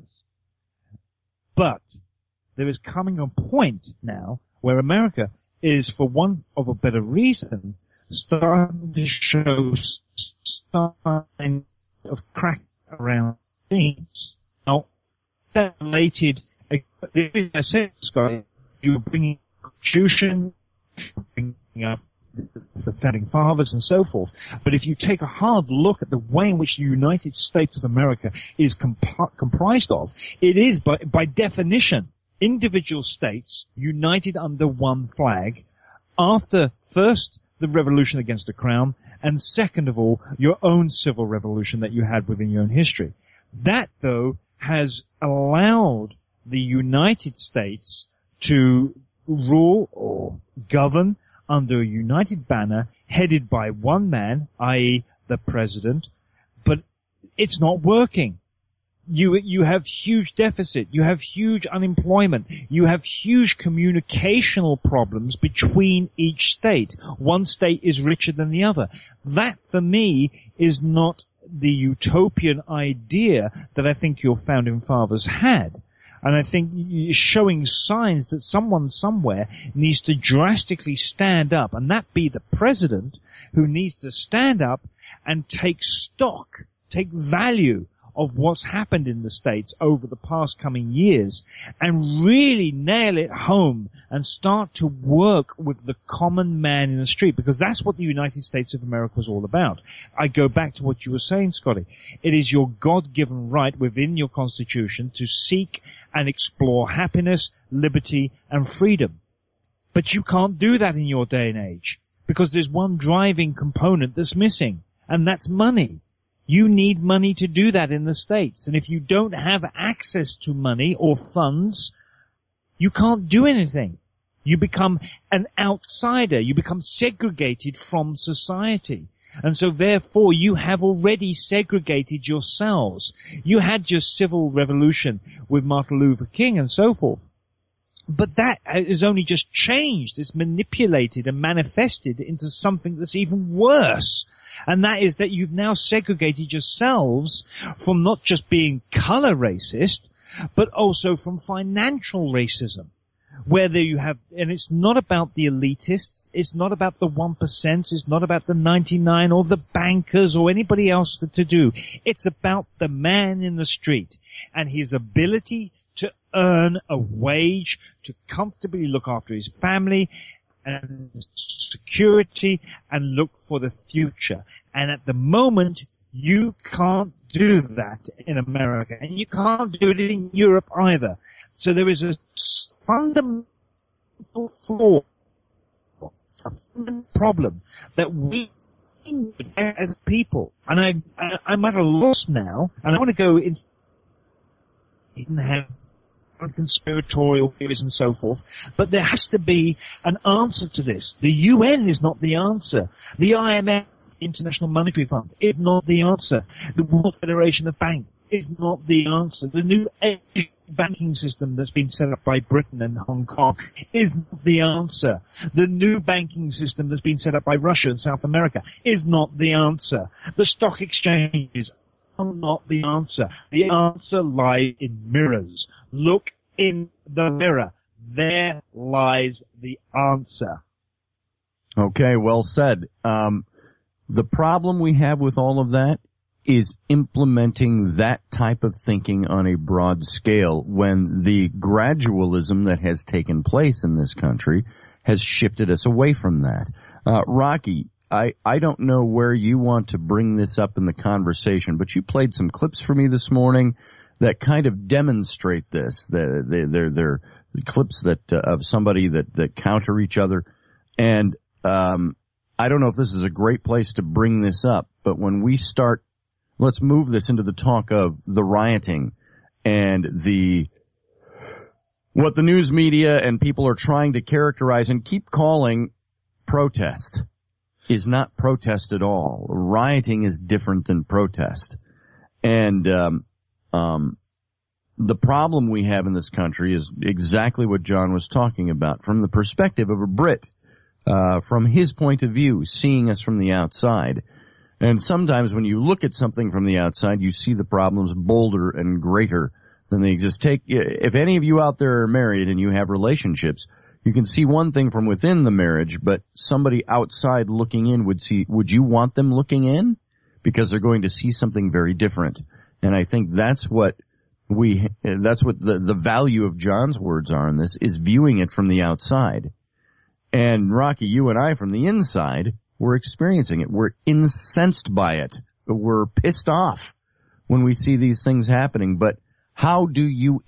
But there is coming a point now where America is, for want of a better reason, starting to show signs of crack around things. Now, that related, I said, Scott, you were bringing Constitution, bringing up the founding fathers and so forth. But if you take a hard look at the way in which the United States of America is comprised of, it is by definition individual states united under one flag after first the revolution against the crown and second of all your own civil revolution that you had within your own history. That though has allowed the United States to rule or govern under a united banner headed by one man, i.e. the president, but it's not working. You have huge deficit, you have huge unemployment, you have huge communicational problems between each state. One state is richer than the other. That, for me, is not the utopian idea that I think your founding fathers had. And I think you're showing signs that someone somewhere needs to drastically stand up, and that be the president, who needs to stand up and take stock, take value of what's happened in the States over the past coming years and really nail it home and start to work with the common man in the street, because that's what the United States of America is all about. I go back to what you were saying, Scotty. It is your God-given right within your Constitution to seek and explore happiness, liberty, and freedom. But you can't do that in your day and age because there's one driving component that's missing, and that's money. You need money to do that in the States. And if you don't have access to money or funds, you can't do anything. You become an outsider. You become segregated from society. And so therefore you have already segregated yourselves. You had your civil revolution with Martin Luther King and so forth. But that is only just changed. It's manipulated and manifested into something that's even worse. And that is that you've now segregated yourselves from not just being color racist, but also from financial racism. Where there you have, and it's not about the elitists, it's not about the 1%, it's not about the 99 or the bankers or anybody else to do. It's about the man in the street and his ability to earn a wage, to comfortably look after his family and security and look for the future. And at the moment, you can't do that in America, and you can't do it in Europe either. So there is a fundamental flaw, a fundamental problem that we as people, and I'm at a loss now, and I want to go in and have conspiratorial theories and so forth, but there has to be an answer to this. The UN is not the answer. The IMF, International Monetary Fund, is not the answer. The World Federation of Banks is not the answer. The new banking system that's been set up by Britain and Hong Kong is not the answer. The new banking system that's been set up by Russia and South America is not the answer. The stock exchanges are not the answer. The answer lies in mirrors. Look in the mirror. There lies the answer. Okay, well said. The problem we have with all of that is implementing that type of thinking on a broad scale when the gradualism that has taken place in this country has shifted us away from that. Rocky, I don't know where you want to bring this up in the conversation, but you played some clips for me this morning that kind of demonstrate this. They're clips that of somebody that counter each other. And I don't know if this is a great place to bring this up, but when we start, let's move this into the talk of the rioting and what the news media and people are trying to characterize and keep calling protest is not protest at all. Rioting is different than protest. And the problem we have in this country is exactly what John was talking about from the perspective of a Brit, from his point of view, seeing us from the outside. And sometimes when you look at something from the outside, you see the problems bolder and greater than they exist. If any of you out there are married and you have relationships, you can see one thing from within the marriage, but somebody outside looking in would you want them looking in? Because they're going to see something very different. And I think that's what the value of John's words are in this, is viewing it from the outside. And Rocky, you and I from the inside, we're experiencing it. We're incensed by it. We're pissed off when we see these things happening. But how do you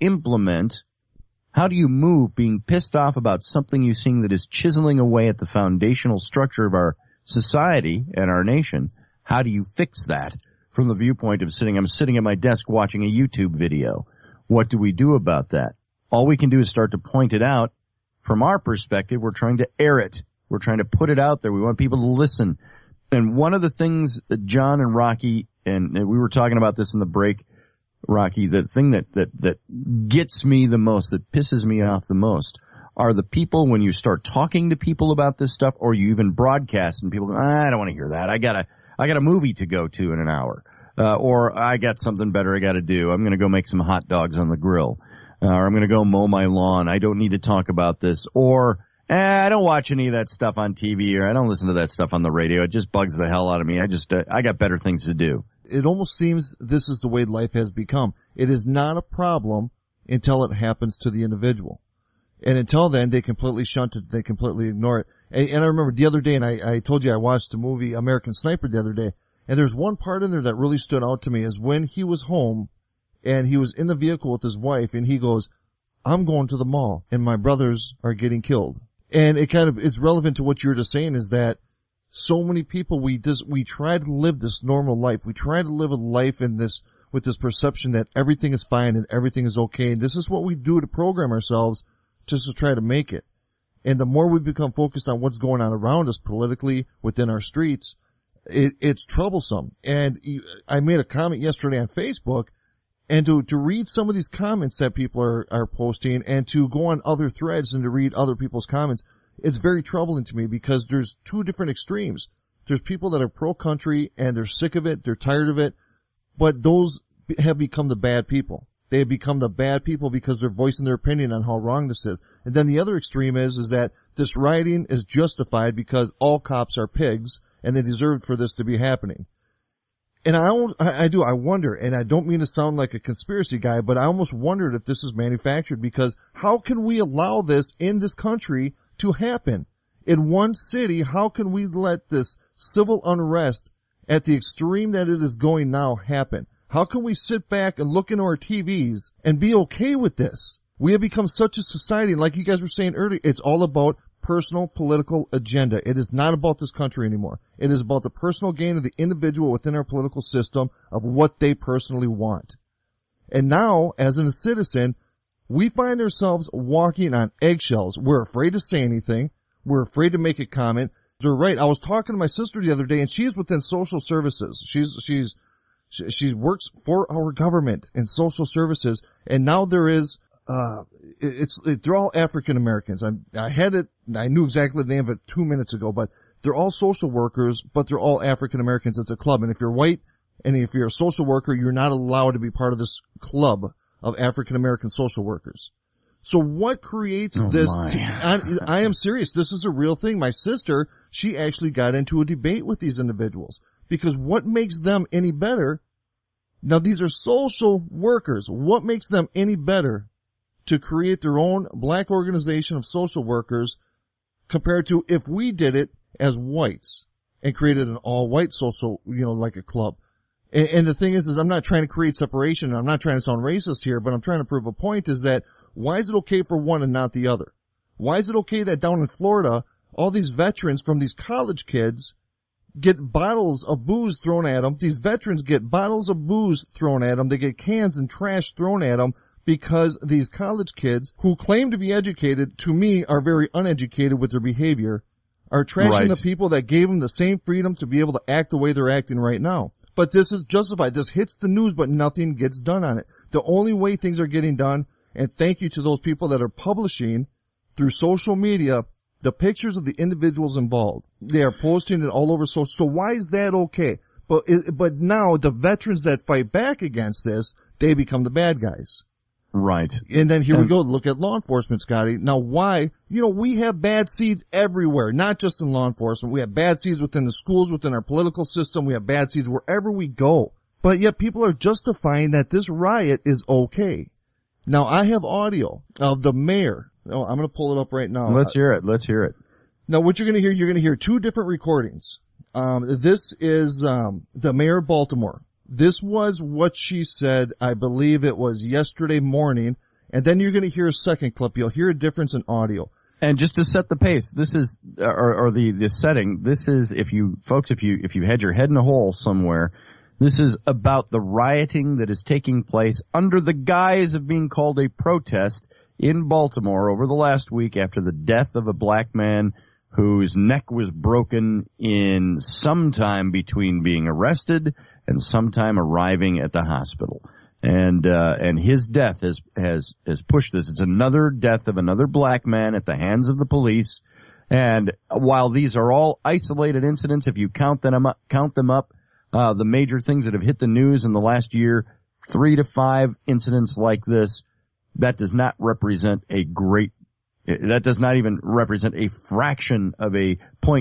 move being pissed off about something you're seeing that is chiseling away at the foundational structure of our society and our nation? How do you fix that from the viewpoint of I'm sitting at my desk watching a YouTube video? What do we do about that? All we can do is start to point it out. From our perspective, we're trying to air it. We're trying to put it out there. We want people to listen. And one of the things that John and Rocky, and we were talking about this in the break, Rocky, the thing that gets me the most, that pisses me off the most, are the people when you start talking to people about this stuff, or you even broadcast and people go, I don't want to hear that. I got a movie to go to in an hour. Or I got something better I got to do. I'm going to go make some hot dogs on the grill. Or I'm going to go mow my lawn. I don't need to talk about this. Or, I don't watch any of that stuff on TV, or I don't listen to that stuff on the radio. It just bugs the hell out of me. I got better things to do. It almost seems this is the way life has become. It is not a problem until it happens to the individual. And until then, they completely shunt it. They completely ignore it. And I remember the other day, and I told you I watched the movie American Sniper the other day, and there's one part in there that really stood out to me, is when he was home and he was in the vehicle with his wife, and he goes, I'm going to the mall and my brothers are getting killed. And it kind of is relevant to what you're just saying, is that so many people, we try to live this normal life. We try to live a life with this perception that everything is fine and everything is okay. And this is what we do to program ourselves just to try to make it. And the more we become focused on what's going on around us politically within our streets, it's troublesome. And I made a comment yesterday on Facebook, and to read some of these comments that people are posting, and to go on other threads and to read other people's comments, it's very troubling to me, because there's two different extremes. There's people that are pro-country and they're sick of it, they're tired of it, but those have become the bad people. They have become the bad people because they're voicing their opinion on how wrong this is. And then the other extreme is that this rioting is justified because all cops are pigs and they deserve for this to be happening. And I wonder, and I don't mean to sound like a conspiracy guy, but I almost wondered if this is manufactured, because how can we allow this in this country to happen? In one city, how can we let this civil unrest at the extreme that it is going now happen? How can we sit back and look into our TVs and be okay with this? We have become such a society, and like you guys were saying earlier, it's all about personal political agenda. It is not about this country anymore. It is about the personal gain of the individual within our political system of what they personally want. And now, as a citizen, we find ourselves walking on eggshells. We're afraid to say anything. We're afraid to make a comment. They're right. I was talking to my sister the other day, and she's within social services. She works for our government in social services, and now there is they're all African Americans. I had it, I knew exactly the name of it 2 minutes ago, but they're all social workers, but they're all African Americans. It's a club, and if you're white and if you're a social worker, you're not allowed to be part of this club of African American social workers. So what creates this? I am serious. This is a real thing. My sister, she actually got into a debate with these individuals because what makes them any better? Now these are social workers. What makes them any better to create their own black organization of social workers compared to if we did it as whites and created an all-white social, like a club? And the thing is I'm not trying to create separation. I'm not trying to sound racist here, but I'm trying to prove a point is that why is it okay for one and not the other? Why is it okay that down in Florida, all these veterans from these college kids get bottles of booze thrown at them? These veterans get bottles of booze thrown at them. They get cans and trash thrown at them because these college kids who claim to be educated, to me, are very uneducated with their behavior, are trashing the people that gave them the same freedom to be able to act the way they're acting right now. But this is justified. This hits the news, but nothing gets done on it. The only way things are getting done, and thank you to those people that are publishing through social media the pictures of the individuals involved. They are posting it all over social. So why is that okay? But now the veterans that fight back against this, they become the bad guys. Right. And then here we go. Look at law enforcement, Scotty. Now why? We have bad seeds everywhere, not just in law enforcement. We have bad seeds within the schools, within our political system. We have bad seeds wherever we go. But yet people are justifying that this riot is okay. Now I have audio of the mayor. Oh, I'm going to pull it up right now. Let's hear it. Now what you're going to hear two different recordings. This is, the mayor of Baltimore. This was what she said, I believe it was yesterday morning, and then you're going to hear a second clip. You'll hear a difference in audio. And just to set the pace, this is, or the setting, this is, if you had your head in a hole somewhere, this is about the rioting that is taking place under the guise of being called a protest in Baltimore over the last week after the death of a black man whose neck was broken in sometime between being arrested and sometime arriving at the hospital. And his death has pushed this. It's another death of another black man at the hands of the police. And while these are all isolated incidents, if you count them up, the major things that have hit the news in the last year, 3 to 5 incidents like this, that does not represent that does not even represent a fraction of a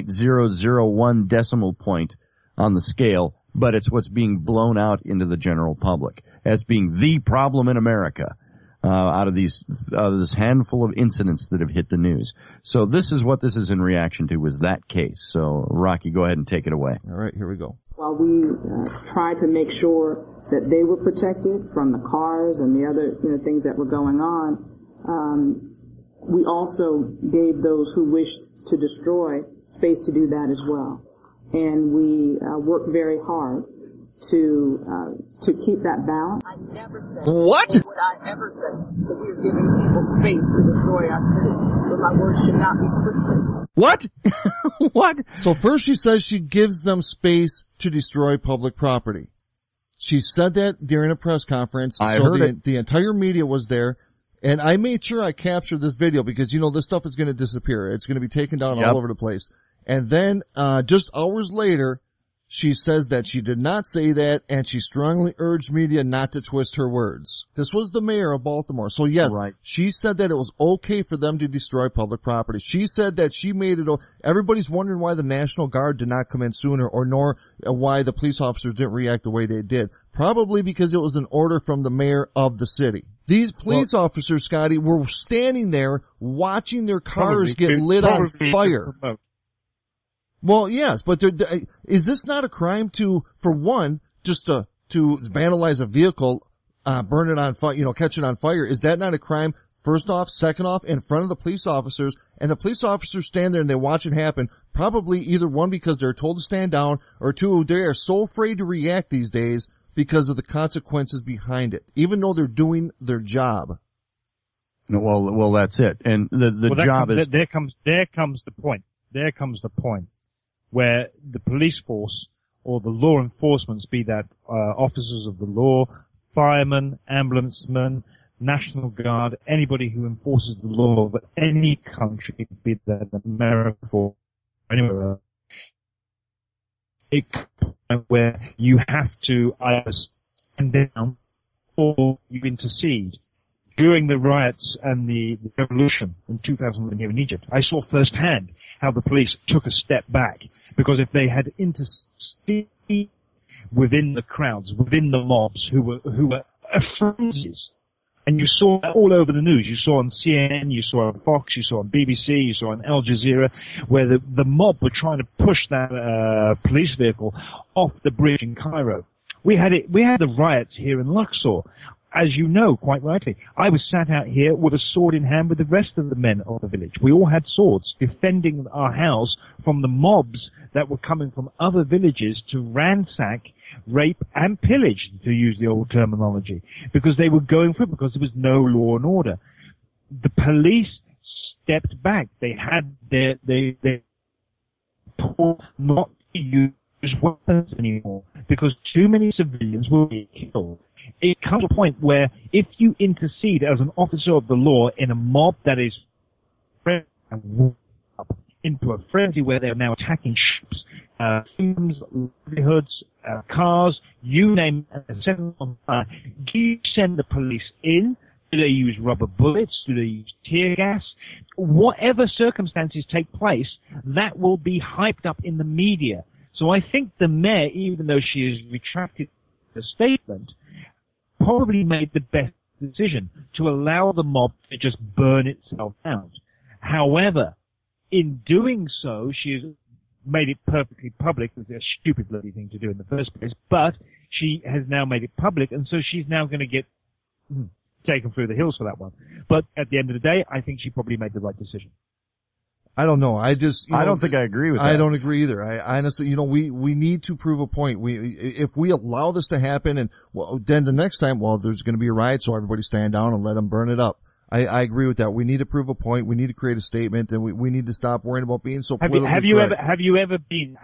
0.001 decimal point on the scale, but it's what's being blown out into the general public as being the problem in America, out of this handful of incidents that have hit the news. So this is what this is in reaction to, was that case. So Rocky, go ahead and take it away. All right, here we go. While we tried to make sure that they were protected from the cars and the other things that were going on, we also gave those who wished to destroy space to do that as well. And we worked very hard to keep that balance. I never said what would I ever say that we are giving people space to destroy our city. So my words should not be twisted. What? What? So first she says she gives them space to destroy public property. She said that during a press conference. I heard it. The entire media was there. And I made sure I captured this video because, this stuff is going to disappear. It's going to be taken down all over the place. And then, just hours later, she says that she did not say that, and she strongly urged media not to twist her words. This was the mayor of Baltimore. So yes, She said that it was okay for them to destroy public property. She said that she made it, everybody's wondering why the National Guard did not come in sooner, or nor why the police officers didn't react the way they did. Probably because it was an order from the mayor of the city. These police officers, Scotty, were standing there watching their cars get lit on fire. Well, yes, but is this not a crime for one, just to vandalize a vehicle, burn it on fire, catch it on fire? Is that not a crime? First off, second off, in front of the police officers, and the police officers stand there and they watch it happen. Probably either one, because they're told to stand down, or two, they are so afraid to react these days because of the consequences behind it, even though they're doing their job. Well, that's it. And the job is... There comes the point. There comes the point where the police force or the law enforcement, be that officers of the law, firemen, ambulancemen, National Guard, anybody who enforces the law of any country, be that America or anywhere else, where you have to either stand down or you intercede. during the riots and the revolution in 2011 here in Egypt, I saw firsthand how the police took a step back, because if they had interceded within the crowds, within the mobs who were frenzies, and you saw that all over the news. You saw on CNN, you saw on Fox, you saw on BBC, you saw on Al Jazeera, where the mob were trying to push that police vehicle off the bridge in Cairo. We had the riots here in Luxor. As you know, quite rightly, I was sat out here with a sword in hand with the rest of the men of the village. We all had swords, defending our house from the mobs that were coming from other villages to ransack, rape, and pillage, to use the old terminology, because they were going for it, because there was no law and order. The police stepped back. They had they told not to use weapons anymore, because too many civilians will be killed. It comes to a point where if you intercede as an officer of the law in a mob that is into a frenzy where they're now attacking ships, homes, livelihoods, cars, you name it, set them on fire, do you send the police in? Do they use rubber bullets? Do they use tear gas? Whatever circumstances take place, that will be hyped up in the media. So I think the mayor, even though she has retracted the statement, probably made the best decision to allow the mob to just burn itself out. However, in doing so, she has made it perfectly public. It was a stupid bloody thing to do in the first place, but she has now made it public, and so she's now going to get taken through the hills for that one. But at the end of the day, I think she probably made the right decision. I don't know. I don't think I agree with that. I don't agree either. I honestly, we need to prove a point. If we allow this to happen, and then the next time, there's going to be a riot, so everybody stand down and let them burn it up. I agree with that. We need to prove a point. We need to create a statement, and we need to stop worrying about being so politically correct. Have you ever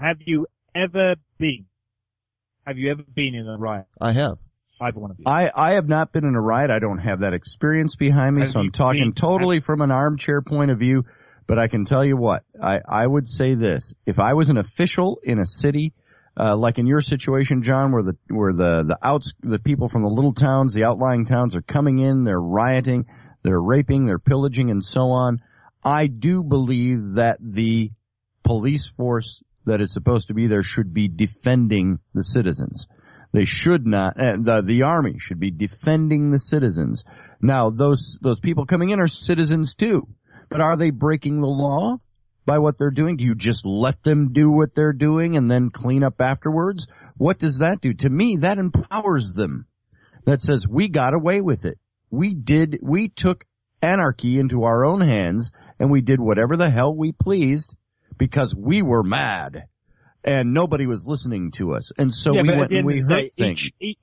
been in a riot? I have. Either one of you. I have not been in a riot. I don't have that experience behind me, so I'm talking totally from an armchair point of view. But I can tell you what, I would say this. If I was an official in a city, like in your situation, John, where the people from the little towns, the outlying towns are coming in, they're rioting, they're raping, they're pillaging, and so on, I do believe that the police force that is supposed to be there should be defending the citizens. They should not, the army should be defending the citizens. Now, those people coming in are citizens too. But are they breaking the law by what they're doing? Do you just let them do what they're doing and then clean up afterwards? What does that do? To me, that empowers them. That says, we got away with it. We took anarchy into our own hands, and we did whatever the hell we pleased because we were mad and nobody was listening to us. And so we went and we hurt things.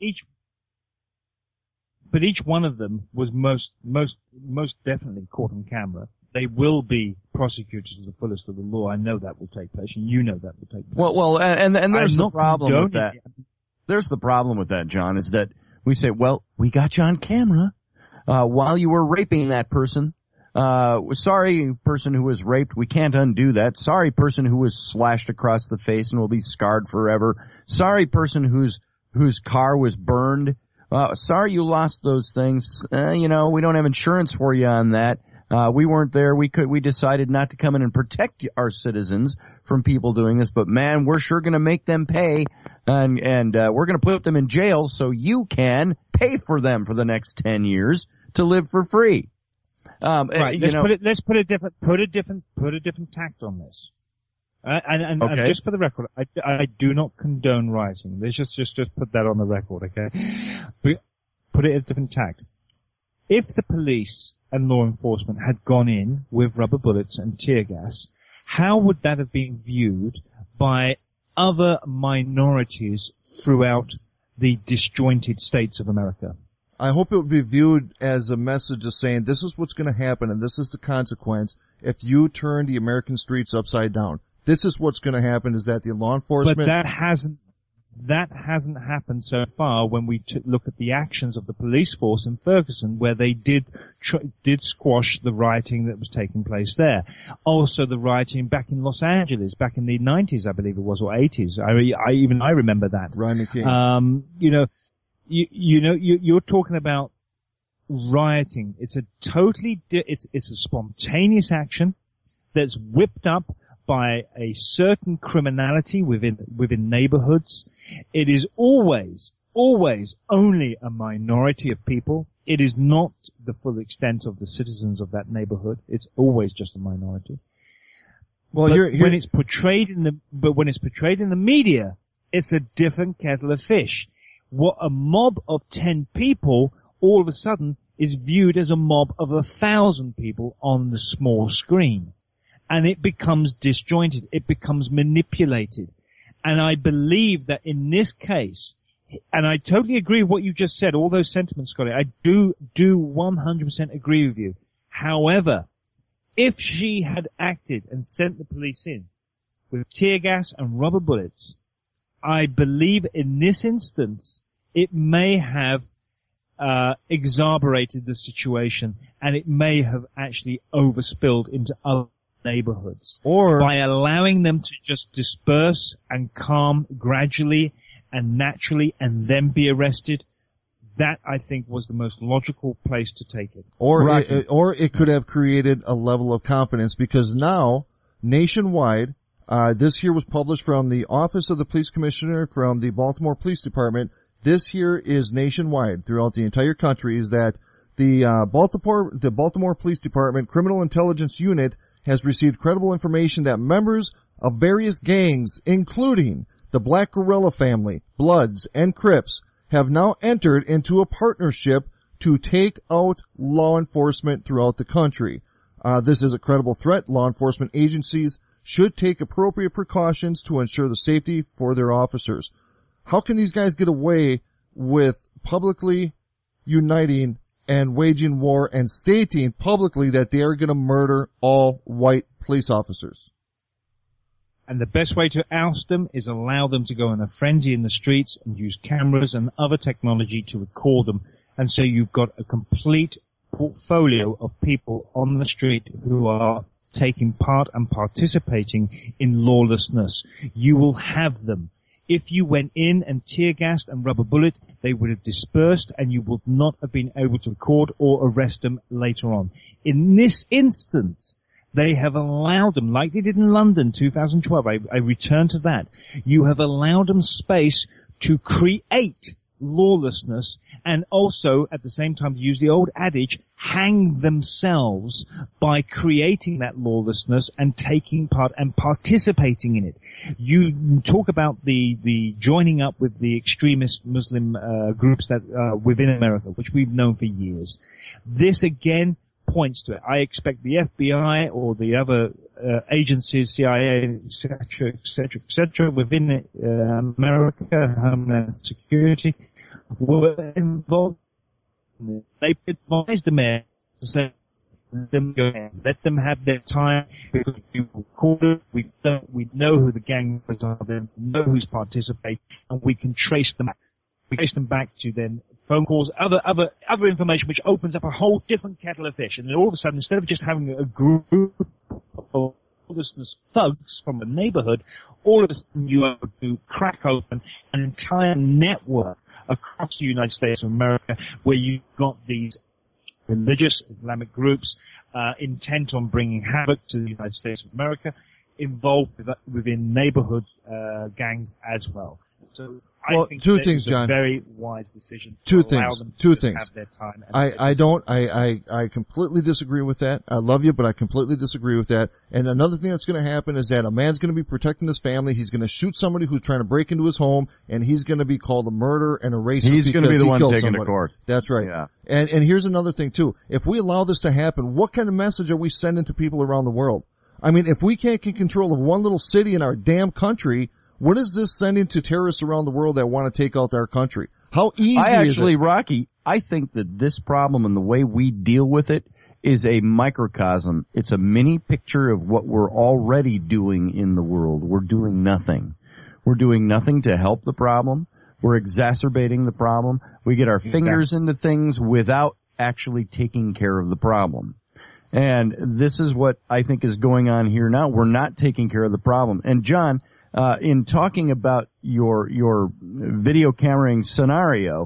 But each one of them was most definitely caught on camera. They will be prosecuted to the fullest of the law. I know that will take place, and you know that will take place. Well, and there's the problem with that. There's the problem with that, John, is that we say, well, we got you on camera, while you were raping that person. Sorry, person who was raped, we can't undo that. Sorry, person who was slashed across the face and will be scarred forever. Sorry, person whose car was burned. Sorry you lost those things. We don't have insurance for you on that. We weren't there. We decided not to come in and protect our citizens from people doing this, but man, we're sure gonna make them pay, and we're gonna put them in jail so you can pay for them for the next 10 years to live for free. Right. Let's put a different tact on this. And just for the record, I do not condone rioting. Let's just put that on the record, okay? Put it at a different tact. If the police and law enforcement had gone in with rubber bullets and tear gas, how would that have been viewed by other minorities throughout the disjointed states of America? I hope it would be viewed as a message of saying this is what's going to happen and this is the consequence if you turn the American streets upside down. This is what's going to happen, is that the law enforcement... But that hasn't happened so far when we look at the actions of the police force in Ferguson, where they did squash the rioting that was taking place there. Also the rioting back in Los Angeles, back in the 90s, I believe it was, or 80s. I remember that. Rodney King. You're talking about rioting. It's a totally, it's a spontaneous action that's whipped up by a certain criminality within neighborhoods. It is always only a minority of people. It is not the full extent of the citizens of that neighborhood. It's always just a minority. Well, when it's portrayed in the media, it's a different kettle of fish. What a mob of 10 people all of a sudden is viewed as a mob of 1,000 people on the small screen. And it becomes disjointed. It becomes manipulated. And I believe that in this case, and I totally agree with what you just said, all those sentiments, Scotty, I do 100% agree with you. However, if she had acted and sent the police in with tear gas and rubber bullets, I believe in this instance, it may have exacerbated the situation, and it may have actually overspilled into other neighborhoods. Or by allowing them to just disperse and calm gradually and naturally and then be arrested, that I think was the most logical place to take it. Or it could have created a level of confidence, because now, nationwide, this here was published from the Office of the Police Commissioner from the Baltimore Police Department. This here is nationwide throughout the entire country, is that the Baltimore Police Department Criminal Intelligence Unit has received credible information that members of various gangs, including the Black Guerrilla family, Bloods, and Crips, have now entered into a partnership to take out law enforcement throughout the country. This is a credible threat. Law enforcement agencies should take appropriate precautions to ensure the safety for their officers. How can these guys get away with publicly uniting and waging war and stating publicly that they are going to murder all white police officers? And the best way to oust them is allow them to go in a frenzy in the streets and use cameras and other technology to record them. And so you've got a complete portfolio of people on the street who are taking part and participating in lawlessness. You will have them. If you went in and tear gassed and rubber bullet, they would have dispersed and you would not have been able to record or arrest them later on. In this instance, they have allowed them, like they did in London 2012, I return to that. You have allowed them space to create lawlessness and also, at the same time, to use the old adage, hang themselves by creating that lawlessness and taking part and participating in it. You talk about the joining up with the extremist Muslim groups that within America, which we've known for years. This again points to it. I expect the FBI or the other agencies, CIA, etc., within America, Homeland Security, were involved. They advised the mayor to say, let them have their time, because we recorded, we know who the gang members are, we know who's participating, and we can trace them. We trace them back to then phone calls, other information, which opens up a whole different kettle of fish. And then all of a sudden, instead of just having a group of lawlessness thugs from the neighborhood, all of a sudden you have to crack open an entire network across the United States of America, where you've got these religious Islamic groups intent on bringing havoc to the United States of America, involved within neighborhood gangs as well. So I think two things, it's John. A very wise decision. Two to allow things. them Two to things. Have their time. I completely disagree with that. I love you, but I completely disagree with that. And another thing that's going to happen is that a man's going to be protecting his family. He's going to shoot somebody who's trying to break into his home, and he's going to be called a murderer and a racist. He's going to be the one taken to court. That's right. Yeah. And here's another thing too. If we allow this to happen, what kind of message are we sending to people around the world? I mean, if we can't get control of one little city in our damn country, what is this sending to terrorists around the world that want to take out our country? How easy is it? Rocky, I think that this problem and the way we deal with it is a microcosm. It's a mini picture of what we're already doing in the world. We're doing nothing. We're doing nothing to help the problem. We're exacerbating the problem. We get our fingers into things without actually taking care of the problem. And this is what I think is going on here now. We're not taking care of the problem. And John, in talking about your video cameraing scenario,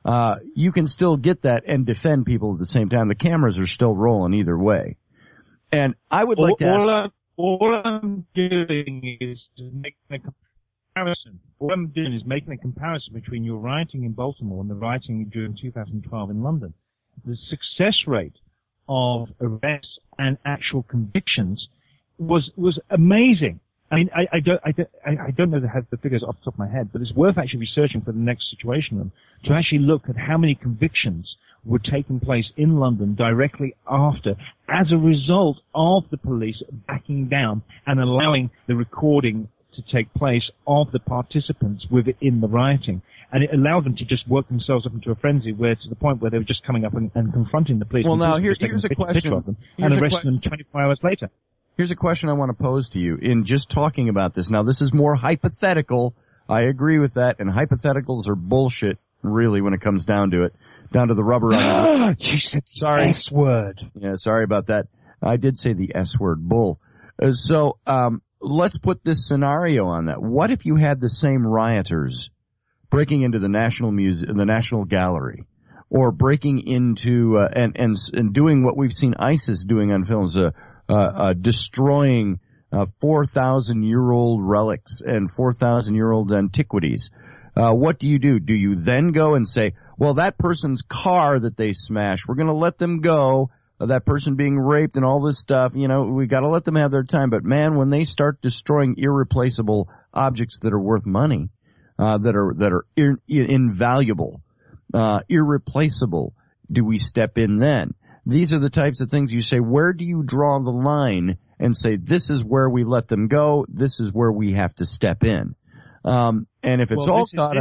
you can still get that and defend people at the same time. The cameras are still rolling either way. And I would like to ask... All I'm doing is making a comparison. All I'm doing is making a comparison between your rioting in Baltimore and the rioting during 2012 in London. The success rate of arrests and actual convictions was amazing. I mean, I don't know the figures off the top of my head, but it's worth actually researching for the next Situation Room to actually look at how many convictions were taking place in London directly after, as a result of the police backing down and allowing the recording to take place of the participants within the rioting. And it allowed them to just work themselves up into a frenzy where, to the point where they were just coming up and confronting the police. Well, now here's a question. And arresting them 24 hours later. Here's a question I want to pose to you in just talking about this. Now, this is more hypothetical. I agree with that. And hypotheticals are bullshit, really, when it comes down to it. Down to the rubber on it. You said the S word. Yeah, sorry about that. I did say the S word, bull. So, let's put this scenario on that. What if you had the same rioters breaking into the the National Gallery, or breaking into, and doing what we've seen ISIS doing on films, destroying 4,000-year-old relics and 4,000-year-old antiquities. What do? Do you then go and say, well, that person's car that they smashed, we're going to let them go, that person being raped and all this stuff, we got to let them have their time. But man, when they start destroying irreplaceable objects that are worth money, that are invaluable, irreplaceable, do we step in then? These are the types of things you say, where do you draw the line and say, this is where we let them go, this is where we have to step in? And if it's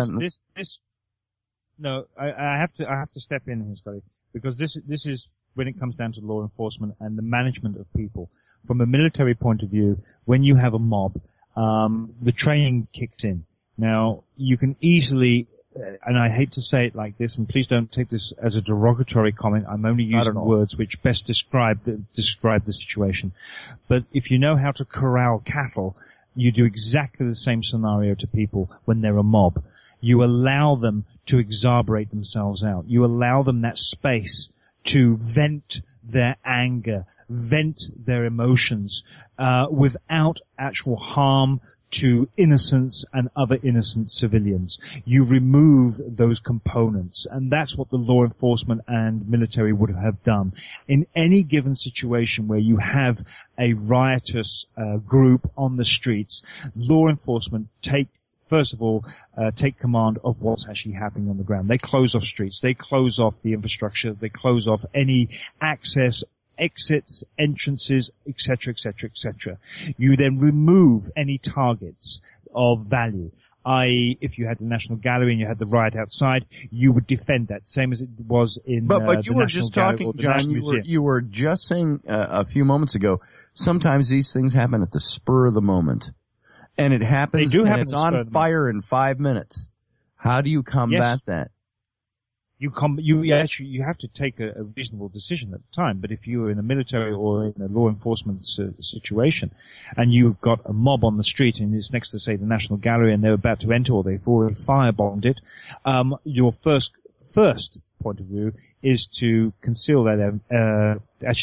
I have to step in here, Scotty, because this is when it comes down to law enforcement and the management of people. From a military point of view, when you have a mob, the training kicks in. Now, you can easily, and I hate to say it like this, and please don't take this as a derogatory comment, I'm only using words which best describe the situation. But if you know how to corral cattle, you do exactly the same scenario to people when they're a mob. You allow them to exasperate themselves out. You allow them that space to vent their anger, vent their emotions, without actual harm to innocents and other innocent civilians. You remove those components, and that's what the law enforcement and military would have done. In any given situation where you have a riotous group on the streets, law enforcement take command of what's actually happening on the ground. They close off streets, they close off the infrastructure, they close off any access, exits, entrances, etc., etc., etc. You then remove any targets of value. i.e., if you had the National Gallery and you had the riot outside, you would defend that, same as it was in But you the were National just Gallery talking, or the John, National Museum. you were just saying a few moments ago, sometimes these things happen at the spur of the moment. And it happens, They do and happen it's at the spur on of the fire in 5 minutes. How do you combat that? You have to take a reasonable decision at the time. But if you were in the military or in a law enforcement situation, and you've got a mob on the street and it's next to, say, the National Gallery, and they're about to enter or they've already firebombed it, your first point of view is to conceal that,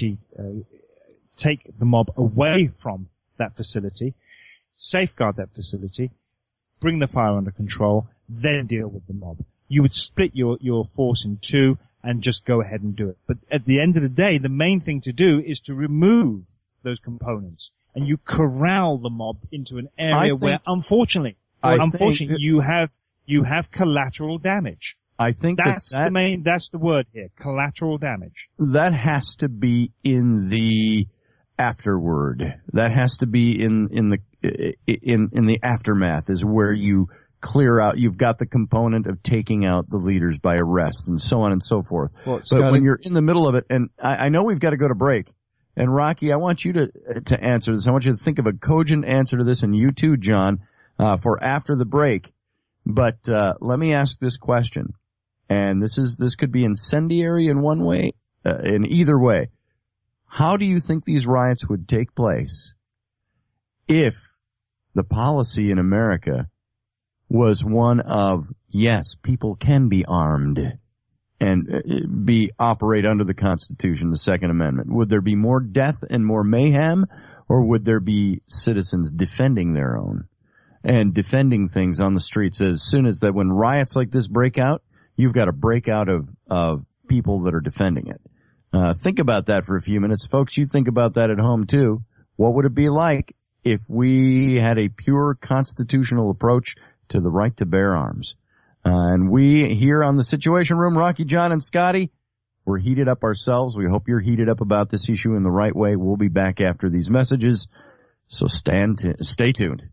take the mob away from that facility, safeguard that facility, bring the fire under control, then deal with the mob. You would split your force in two and just go ahead and do it. But at the end of the day, the main thing to do is to remove those components, and you corral the mob into an area where, unfortunately, you have collateral damage. I think that's the word here, collateral damage. That has to be in the afterward. That has to be in the aftermath, is where you clear out. You've got the component of taking out the leaders by arrest and so on and so forth. Well, but when you're in the middle of it, and I know we've got to go to break, and Rocky, I want you to answer this. I want you to think of a cogent answer to this, and you too, John, for after the break. But let me ask this question, and this could be incendiary in one way, in either way. How do you think these riots would take place if the policy in America was one of, yes, people can be armed, operate under the Constitution, the Second Amendment? Would there be more death and more mayhem, or would there be citizens defending their own and defending things on the streets? As soon as that, when riots like this break out, you've got a breakout of people that are defending it. Think about that for a few minutes. Folks, you think about that at home too. What would it be like if we had a pure constitutional approach to the right to bear arms? And we here on the Situation Room, Rocky, John, and Scotty, we're heated up ourselves. We hope you're heated up about this issue in the right way. We'll be back after these messages, so stay tuned.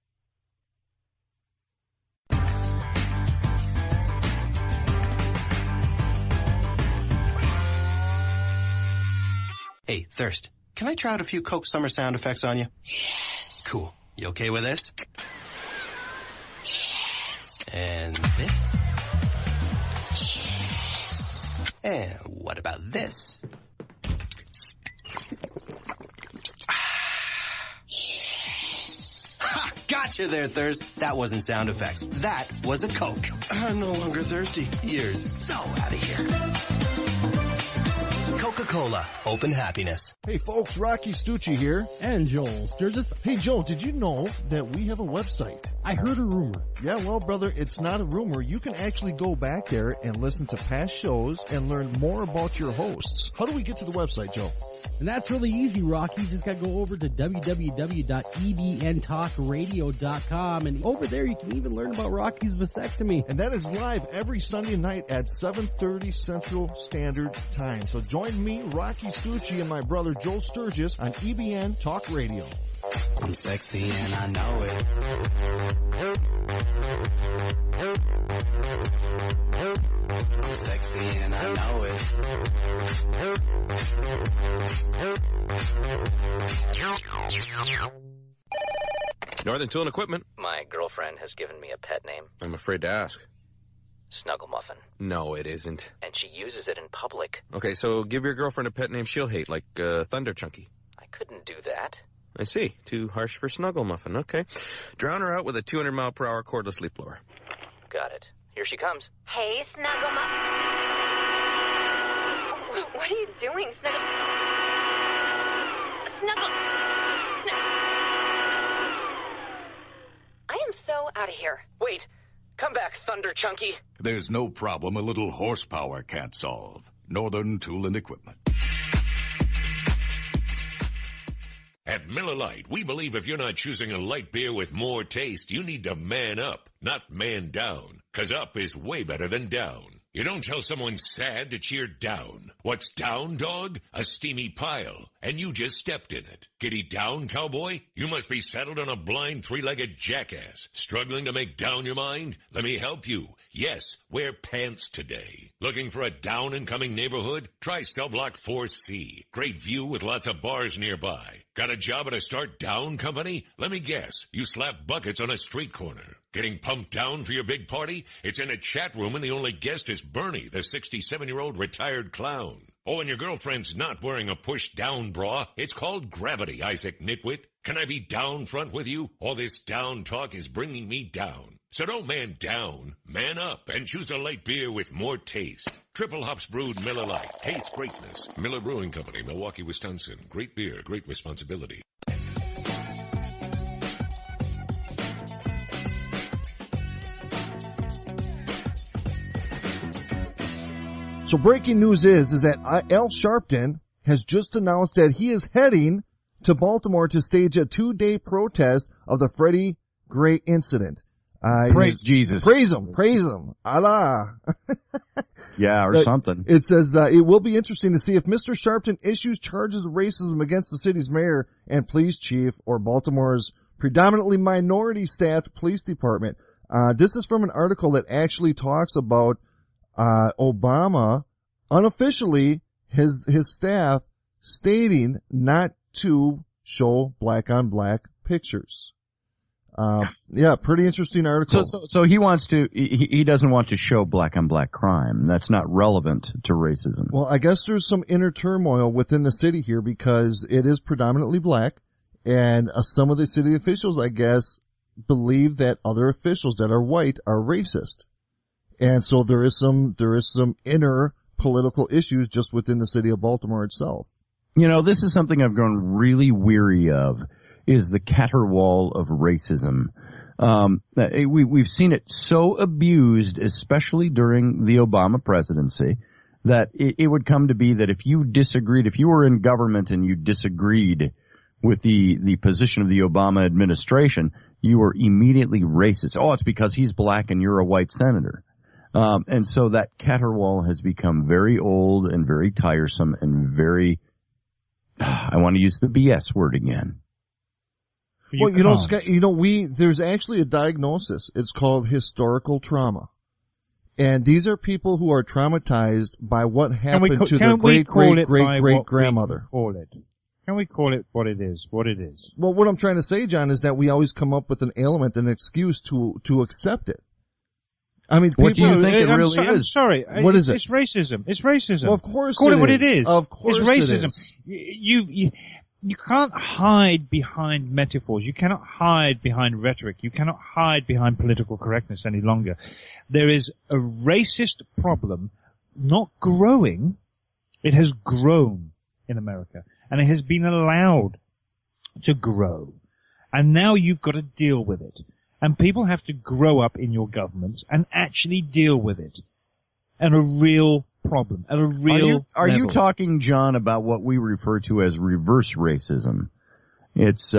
Hey, Thirst, can I try out a few Coke Summer sound effects on you? Yes. Cool. You okay with this? Yes. And this? Yes. And what about this? Yes. Ha! Gotcha there, Thirst. That wasn't sound effects. That was a Coke. I'm no longer thirsty. You're so out of here. Coca-Cola. Open happiness. Hey folks, Rocky Stucci here. And Joel Sturgis. Hey Joel, did you know that we have a website? I heard a rumor. Yeah, well brother, it's not a rumor. You can actually go back there and listen to past shows and learn more about your hosts. How do we get to the website, Joe? And that's really easy, Rocky. You just gotta go over to www.ebntalkradio.com, and over there you can even learn about Rocky's vasectomy. And that is live every Sunday night at 7:30 Central Standard Time. So join me, Rocky Stucci, and my brother Joel Sturgis on EBN Talk Radio. I'm sexy and I know it. I'm sexy and I know it. Northern Tool and Equipment. My girlfriend has given me a pet name. I'm afraid to ask. Snuggle Muffin. No, it isn't. And she uses it in public. Okay, so give your girlfriend a pet name she'll hate, like Thunder Chunky. I couldn't do that. I see. Too harsh for Snuggle Muffin. Okay. Drown her out with a 200-mile-per-hour cordless leaf blower. Got it. Here she comes. Hey, Snuggle Muffin. What are you doing, Snuggle? Snuggle. I am so out of here. Wait. Come back, Thunder Chunky. There's no problem a little horsepower can't solve. Northern Tool and Equipment. At Miller Lite, we believe if you're not choosing a light beer with more taste, you need to man up, not man down. 'Cause up is way better than down. You don't tell someone sad to cheer down. What's down, dog? A steamy pile. And you just stepped in it. Giddy down, cowboy? You must be saddled on a blind three-legged jackass. Struggling to make down your mind? Let me help you. Yes, wear pants today. Looking for a down-and-coming neighborhood? Try Cell Block 4C. Great view with lots of bars nearby. Got a job at a start down company? Let me guess. You slap buckets on a street corner. Getting pumped down for your big party? It's in a chat room and the only guest is Bernie, the 67-year-old retired clown. Oh, and your girlfriend's not wearing a push-down bra. It's called gravity, Isaac Nitwit. Can I be down front with you? All this down talk is bringing me down. So don't man down, man up, and choose a light beer with more taste. Triple hops brewed Miller Lite. Taste greatness. Miller Brewing Company, Milwaukee, Wisconsin. Great beer, great responsibility. So breaking news is that Al Sharpton has just announced that he is heading to Baltimore to stage a 2-day protest of the Freddie Gray incident. Praise Jesus. Praise him. Allah. Yeah, or something. It says, it will be interesting to see if Mr. Sharpton issues charges of racism against the city's mayor and police chief or Baltimore's predominantly minority staffed police department. This is from an article that actually talks about Obama unofficially his staff stating not to show black on black pictures. Yeah, pretty interesting article. So he wants to, he doesn't want to show black on black crime. That's not relevant to racism. Well, I guess there's some inner turmoil within the city here because it is predominantly black, and some of the city officials, I guess, believe that other officials that are white are racist. And so there is some inner political issues just within the city of Baltimore itself. You know, this is something I've grown really weary of, is the caterwaul of racism. We've seen it so abused, especially during the Obama presidency, that it would come to be that if you were in government and you disagreed with the position of the Obama administration, you were immediately racist. Oh, it's because he's black and you're a white senator. And so that caterwaul has become very old and very tiresome and very, I want to use the BS word again. Well, Scott, there's actually a diagnosis. It's called historical trauma. And these are people who are traumatized by what happened to their great-great-great-great-grandmother. Can we call it what it is? Well, what I'm trying to say, John, is that we always come up with an ailment, an excuse to accept it. I mean, what do you think it really is? I'm sorry. What is it? It's racism. It's racism. Well, of course Call it it what is. it is. Of course it's racism. It is. You can't hide behind metaphors. You cannot hide behind rhetoric. You cannot hide behind political correctness any longer. There is a racist problem not growing. It has grown in America, and it has been allowed to grow. And now you've got to deal with it. And people have to grow up in your governments and actually deal with it. And a real problem, at a real Are you level. talking, John, about what we refer to as reverse racism? It's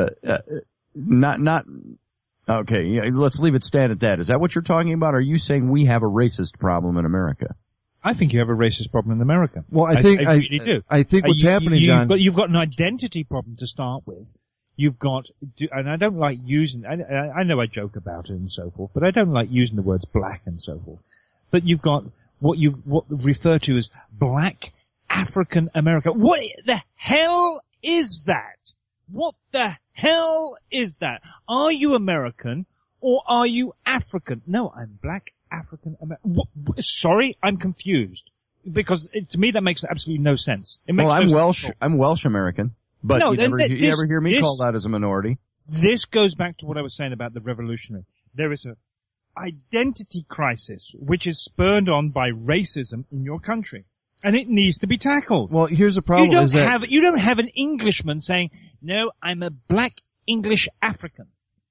not okay. Yeah, let's leave it stand at that. Is that what you're talking about? Are you saying we have a racist problem in America? I think you have a racist problem in America. Well, I really do. I think what's happening, John. You've got an identity problem to start with. You've got, and I don't like using, I know I joke about it and so forth, but I don't like using the words black and so forth. But you've got what refer to as black African America. What the hell is that? What the hell is that? Are you American or are you African? No, I'm black African American. Sorry, I'm confused. Because to me that makes absolutely no sense. I'm Welsh American. But no, you never hear me called out as a minority. This goes back to what I was saying about the revolutionary. There is a identity crisis which is spurred on by racism in your country. And it needs to be tackled. Well, here's the problem. You don't have an Englishman saying, no, I'm a black English African.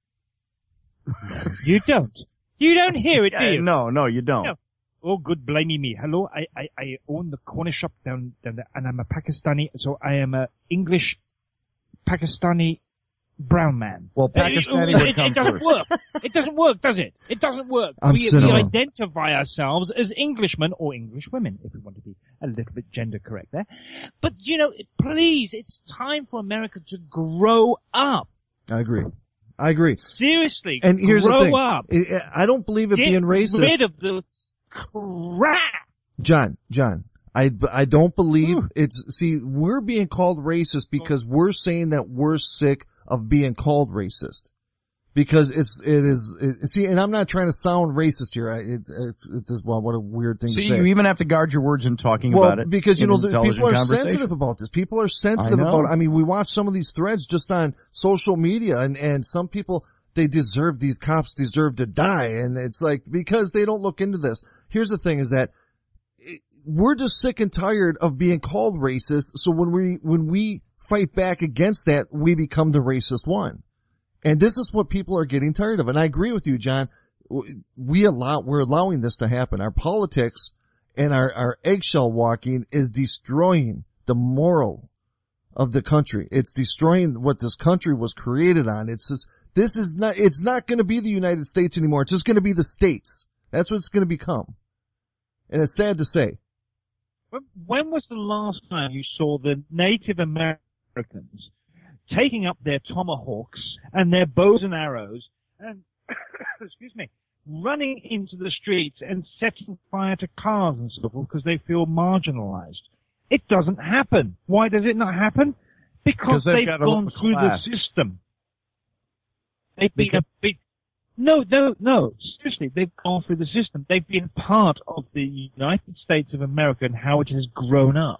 You don't. You don't hear it, do you? No, you don't. No. Oh, good blamey me. Hello, I own the corner shop down there, and I'm a Pakistani, so I am a English Pakistani brown man. Well, Pakistani would come it doesn't first. work. It doesn't work, does it? It doesn't work. We identify ourselves as Englishmen or English women, if we want to be a little bit gender correct there. But, please, it's time for America to grow up. I agree. Seriously, and here's grow the thing. up. I don't believe it being racist. Get rid of the crap. John, I don't believe we're being called racist because we're saying that we're sick of being called racist. Because and I'm not trying to sound racist here. It's just, well, what a weird thing to say. You even have to guard your words in talking about it. Because, people are sensitive about this. People are sensitive about it. I mean, we watch some of these threads just on social media and some people, these cops deserve to die. And it's like, because they don't look into this. Here's the thing is that we're just sick and tired of being called racist. So when we fight back against that, we become the racist one. And this is what people are getting tired of. And I agree with you, John. We're allowing this to happen. Our politics and our eggshell walking is destroying the moral of the country. It's destroying what this country was created on. It's not going to be the United States anymore. It's just going to be the states. That's what it's going to become. And it's sad to say. When was the last time you saw the Native Americans taking up their tomahawks and their bows and arrows and, excuse me, running into the streets and setting fire to cars and so forth because they feel marginalized? It doesn't happen. Why does it not happen? Because they've gone through the system. They've been No. Seriously, they've gone through the system. They've been part of the United States of America and how it has grown up.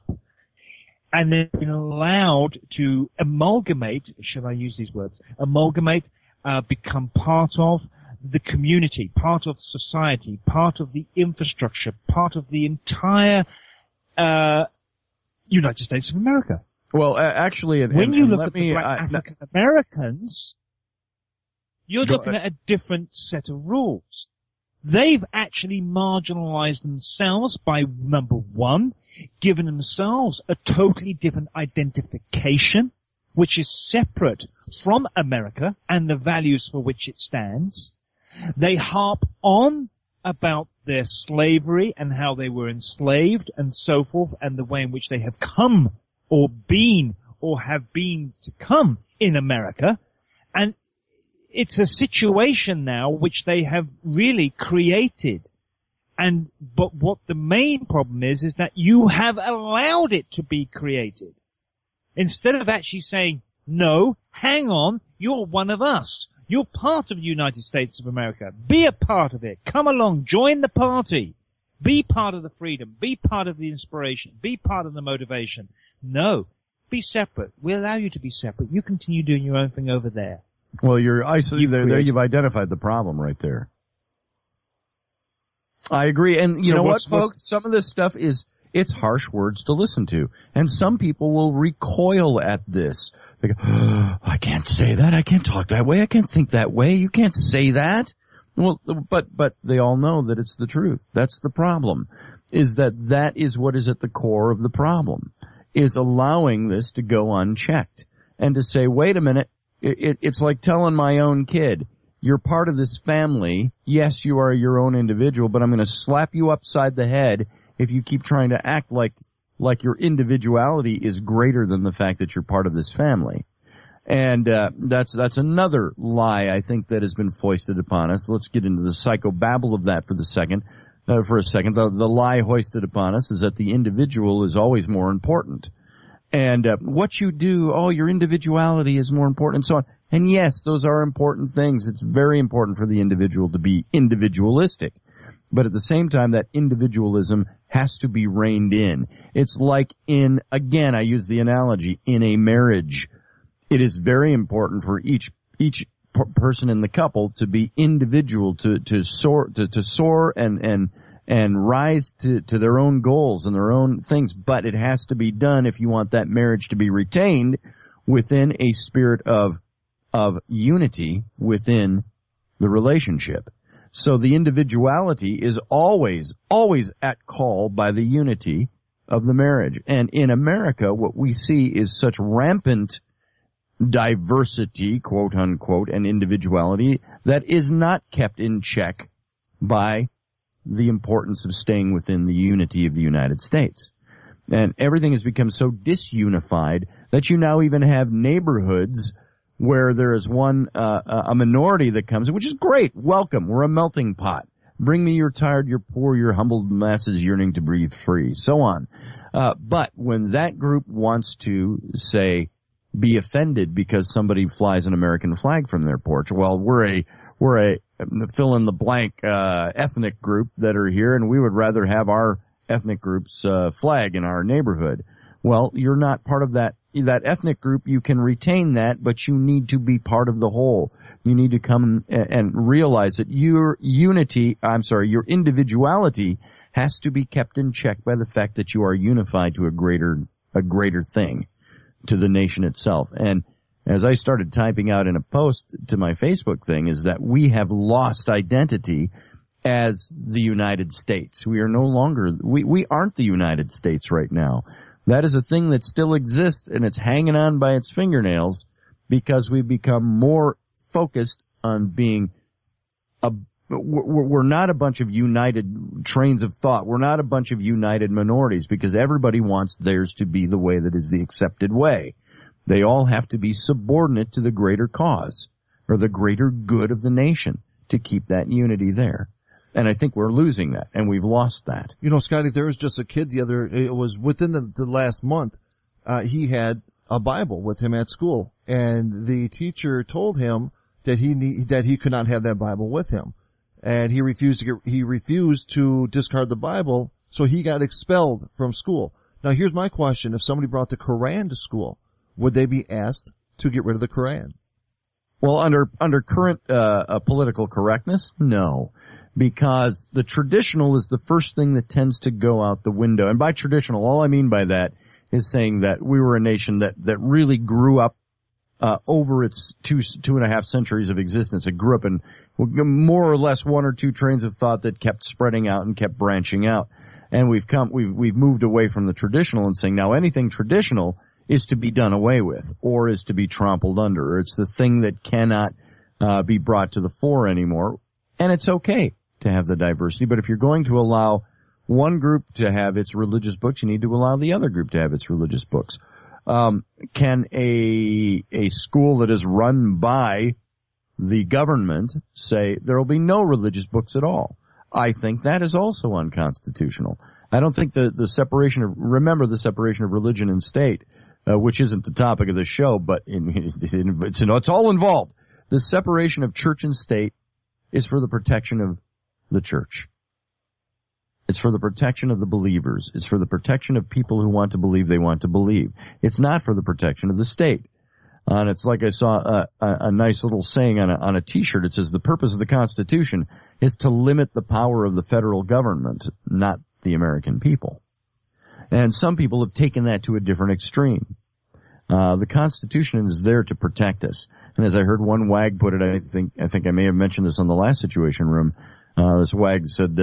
And they've been allowed to amalgamate, shall I use these words, become part of the community, part of society, part of the infrastructure, part of the entire United States of America. Well, actually, when you look at the black African Americans, you're looking at a different set of rules. They've actually marginalized themselves by, number one, given themselves a totally different identification, which is separate from America and the values for which it stands. They harp on about their slavery and how they were enslaved and so forth, and the way in which they have come or been or have been to come in America. And it's a situation now which they have really created. But what the main problem is that you have allowed it to be created. Instead of actually saying, no, hang on, you're one of us. You're part of the United States of America. Be a part of it. Come along, join the party. Be part of the freedom. Be part of the inspiration. Be part of the motivation. No, be separate. We allow you to be separate. You continue doing your own thing over there. Well, you're isolated. There you've identified the problem right there. I agree. And you know what, folks? Some of this stuff it's harsh words to listen to. And some people will recoil at this. They go, oh, I can't say that. I can't talk that way. I can't think that way. You can't say that. Well, but they all know that it's the truth. That's the problem, is that is what is at the core of the problem, is allowing this to go unchecked and to say, wait a minute. It's like telling my own kid, you're part of this family. Yes, you are your own individual, but I'm going to slap you upside the head if you keep trying to act like your individuality is greater than the fact that you're part of this family. And that's another lie, I think, that has been foisted upon us. Let's get into the psychobabble of that for a second. The lie hoisted upon us is that the individual is always more important. And what you do, your individuality is more important and so on. And yes, those are important things. It's very important for the individual to be individualistic. But at the same time, that individualism has to be reined in. It's like again, I use the analogy, in a marriage. It is very important for each person in the couple to be individual, to soar and rise to their own goals and their own things. But it has to be done, if you want that marriage to be retained, within a spirit of unity within the relationship. So the individuality is always at call by the unity of the marriage. And in America, what we see is such rampant diversity, quote unquote, and individuality that is not kept in check by the importance of staying within the unity of the United States. And everything has become so disunified that you now even have neighborhoods where there is a minority that comes in, which is great. Welcome. We're a melting pot. Bring me your tired, your poor, your humbled masses yearning to breathe free, so on. But when that group wants to, say, be offended because somebody flies an American flag from their porch, well, we're a fill in the blank ethnic group that are here, and we would rather have our ethnic group's flag in our neighborhood. Well, you're not part of that ethnic group. You can retain that, but you need to be part of the whole. You need to come and realize that your individuality has to be kept in check by the fact that you are unified to a greater thing, to the nation itself. And as I started typing out in a post to my Facebook thing, is that we have lost identity as the United States. We are no longer, we aren't the United States right now. That is a thing that still exists, and it's hanging on by its fingernails because we've become more focused on being we're not a bunch of united trains of thought. We're not a bunch of united minorities, because everybody wants theirs to be the way that is the accepted way. They all have to be subordinate to the greater cause or the greater good of the nation to keep that unity there. And I think we're losing that, and we've lost that. You know, Scotty, there was just a kid it was within the last month, he had a Bible with him at school, and the teacher told him that he could not have that Bible with him. And he refused to discard the Bible, so he got expelled from school. Now here's my question. If somebody brought the Quran to school, would they be asked to get rid of the Quran? Well, under current political correctness, no. Because the traditional is the first thing that tends to go out the window. And by traditional, all I mean by that is saying that we were a nation that really grew up over its two and a half centuries of existence. It grew up in more or less one or two trains of thought that kept spreading out and kept branching out. And we've moved away from the traditional and saying now anything traditional is to be done away with or is to be trampled under. Or it's the thing that cannot be brought to the fore anymore. And it's okay to have the diversity, but if you're going to allow one group to have its religious books, you need to allow the other group to have its religious books. Can a school that is run by the government say there will be no religious books at all? I think that is also unconstitutional. I don't think the separation of religion and state, which isn't the topic of the show, but it's all involved. The separation of church and state is for the protection of the church. It's for the protection of the believers. It's for the protection of people who want to believe they want to believe. It's not for the protection of the state. And it's like I saw a nice little saying on a T-shirt. It says the purpose of the Constitution is to limit the power of the federal government, not the American people. And some people have taken that to a different extreme. The Constitution is there to protect us. And as I heard one wag put it, I think I may have mentioned this on the last Situation Room. This wag said,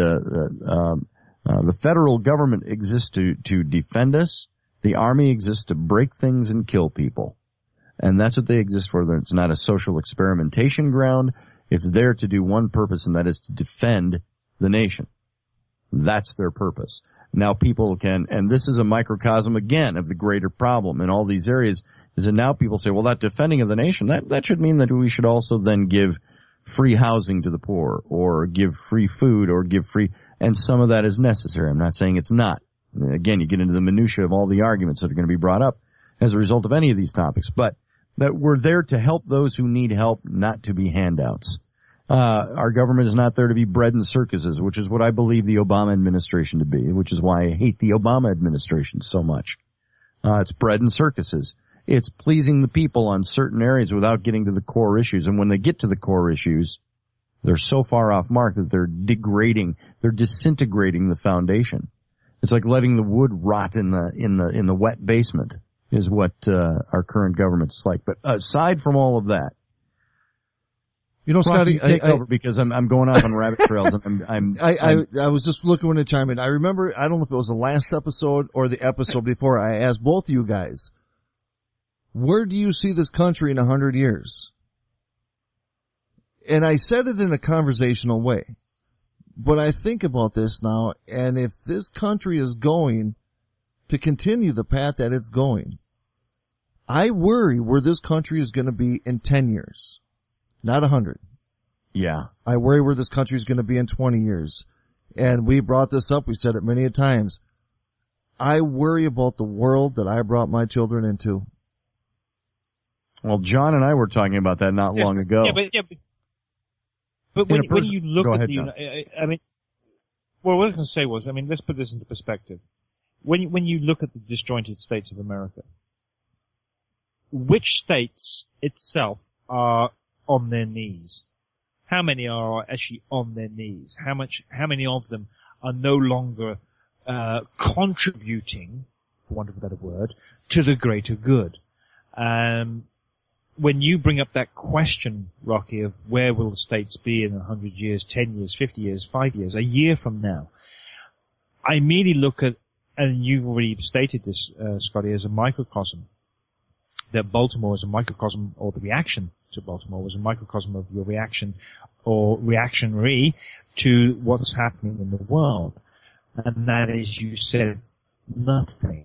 the federal government exists to defend us. The army exists to break things and kill people. And that's what they exist for. It's not a social experimentation ground. It's there to do one purpose, and that is to defend the nation. That's their purpose. Now people can, and this is a microcosm again of the greater problem in all these areas, is that now people say, well, that defending of the nation, that should mean that we should also then give free housing to the poor, or give free food, or give free, and some of that is necessary. I'm not saying it's not. Again, you get into the minutia of all the arguments that are going to be brought up as a result of any of these topics, but that we're there to help those who need help, not to be handouts. Our government is not there to be bread and circuses, which is what I believe the Obama administration to be, which is why I hate the Obama administration so much. It's bread and circuses. It's pleasing the people on certain areas without getting to the core issues. And when they get to the core issues, they're so far off mark that they're disintegrating the foundation. It's like letting the wood rot in the wet basement is what, our current government is like. But aside from all of that, you know, Scotty, take over because I'm going off on rabbit trails and I was just looking to chime in. I remember, I don't know if it was the last episode or the episode before, I asked both you guys, where do you see this country in 100 years? And I said it in a conversational way. But I think about this now, and if this country is going to continue the path that it's going, I worry where this country is going to be in 10 years. Not 100. Yeah. I worry where this country is going to be in 20 years. And we brought this up, we said it many a times. I worry about the world that I brought my children into. Well, John and I were talking about that not long ago. But when you look Go at ahead, the, John. I mean, well, what I was going to say was, I mean, let's put this into perspective. When you look at the disjointed states of America, which states itself are on their knees? How many are actually on their knees? How many of them are no longer, contributing, for want of a better word, to the greater good? When you bring up that question, Rocky, of where will the states be in 100 years, 10 years, 50 years, 5 years, a year from now, I immediately look at, and you've already stated this, Scotty, as a microcosm, that Baltimore is a microcosm, or the reaction to Baltimore was a microcosm of your reaction, or reactionary, to what's happening in the world. And that is, you said nothing.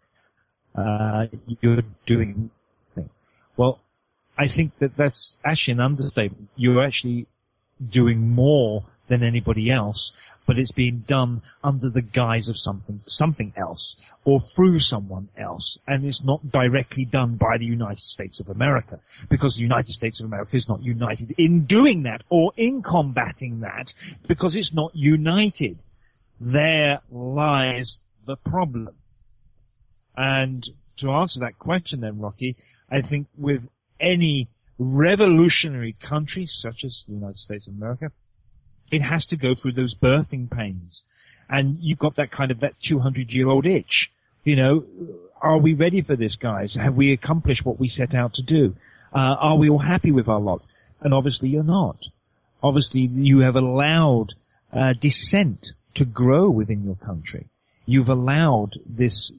You're doing nothing. Well, I think that that's actually an understatement. You're actually doing more than anybody else, but it's being done under the guise of something else, or through someone else, and it's not directly done by the United States of America, because the United States of America is not united in doing that, or in combating that, because it's not united. There lies the problem. And to answer that question then, Rocky, I think with any revolutionary country such as the United States of America, it has to go through those birthing pains. And you've got that 200-year-old itch. Are we ready for this, guys? Have we accomplished what we set out to do? Are we all happy with our lot? And obviously you're not. Obviously you have allowed dissent to grow within your country. You've allowed this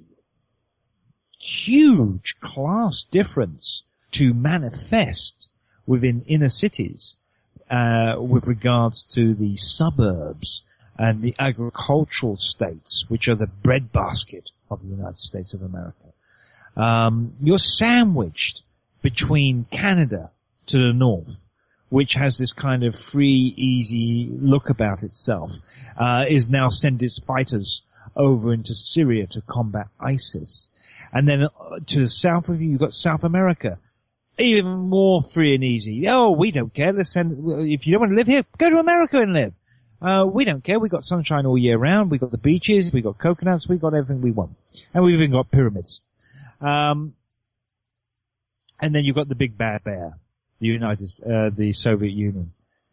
huge class difference to manifest within inner cities with regards to the suburbs and the agricultural states, which are the breadbasket of the United States of America. You're sandwiched between Canada to the north, which has this kind of free, easy look about itself, is now sent its fighters over into Syria to combat ISIS. And then to the south of you, you've got South America. Even more free and easy. Oh, we don't care. Let's send, if you don't want to live here, go to America and live. We don't care. We've got sunshine all year round. We've got the beaches. We've got coconuts. We've got everything we want. And we've even got pyramids. And then you've got the big bad bear, the Soviet Union.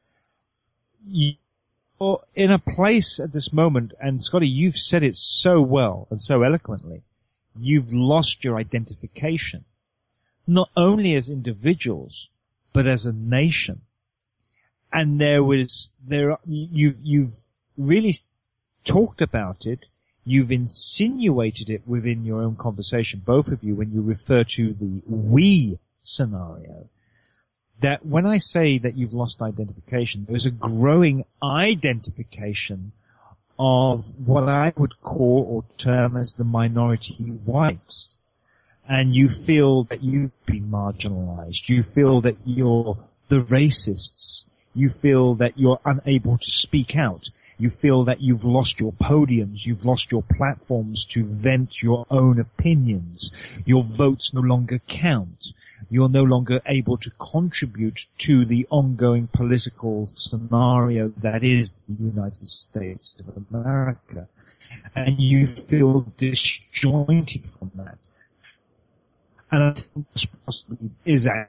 You're in a place at this moment, and Scotty, you've said it so well and so eloquently. You've lost your identification, not only as individuals, but as a nation. And you've really talked about it. You've insinuated it within your own conversation, both of you, when you refer to the we scenario. That when I say that you've lost identification, there's a growing identification of what I would call or term as the minority whites. And you feel that you've been marginalized. You feel that you're the racists. You feel that you're unable to speak out. You feel that you've lost your podiums. You've lost your platforms to vent your own opinions. Your votes no longer count. You're no longer able to contribute to the ongoing political scenario that is the United States of America. And you feel disjointed from that. And I think this possibly is a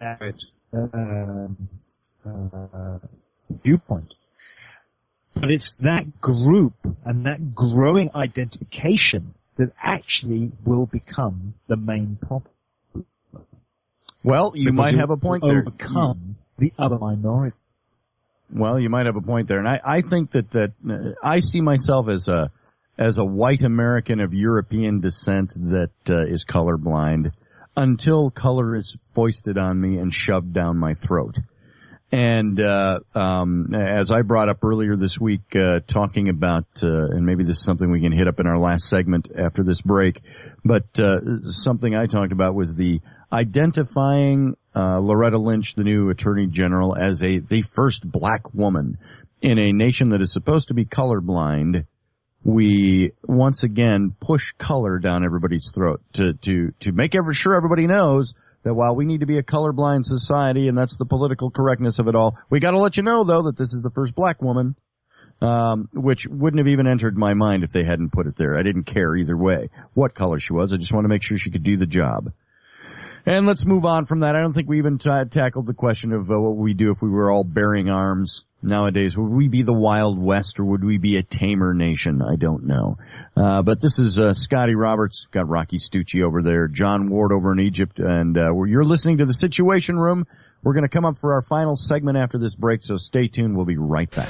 viewpoint. But it's that group and that growing identification that actually will become the main problem. Well, you might have a point there. Overcome the other minority. Well, you might have a point there. And I think that I see myself as a white American of European descent that is colorblind until color is foisted on me and shoved down my throat. And as I brought up earlier this week, talking about, and maybe this is something we can hit up in our last segment after this break, but something I talked about was the identifying Loretta Lynch, the new Attorney General, as the first black woman in a nation that is supposed to be colorblind. We once again push color down everybody's throat to make sure everybody knows that while we need to be a colorblind society, and that's the political correctness of it all, we got to let you know though that this is the first black woman, which wouldn't have even entered my mind if they hadn't put it there. I didn't care either way what color she was. I just wanted to make sure she could do the job. And let's move on from that. I don't think we even tackled the question of what we do if we were all bearing arms nowadays. Would we be the Wild West or would we be a tamer nation? I don't know. But this is Scotty Roberts, got Rocky Stucci over there, John Ward over in Egypt, and you're listening to The Situation Room. We're going to come up for our final segment after this break, so stay tuned. We'll be right back.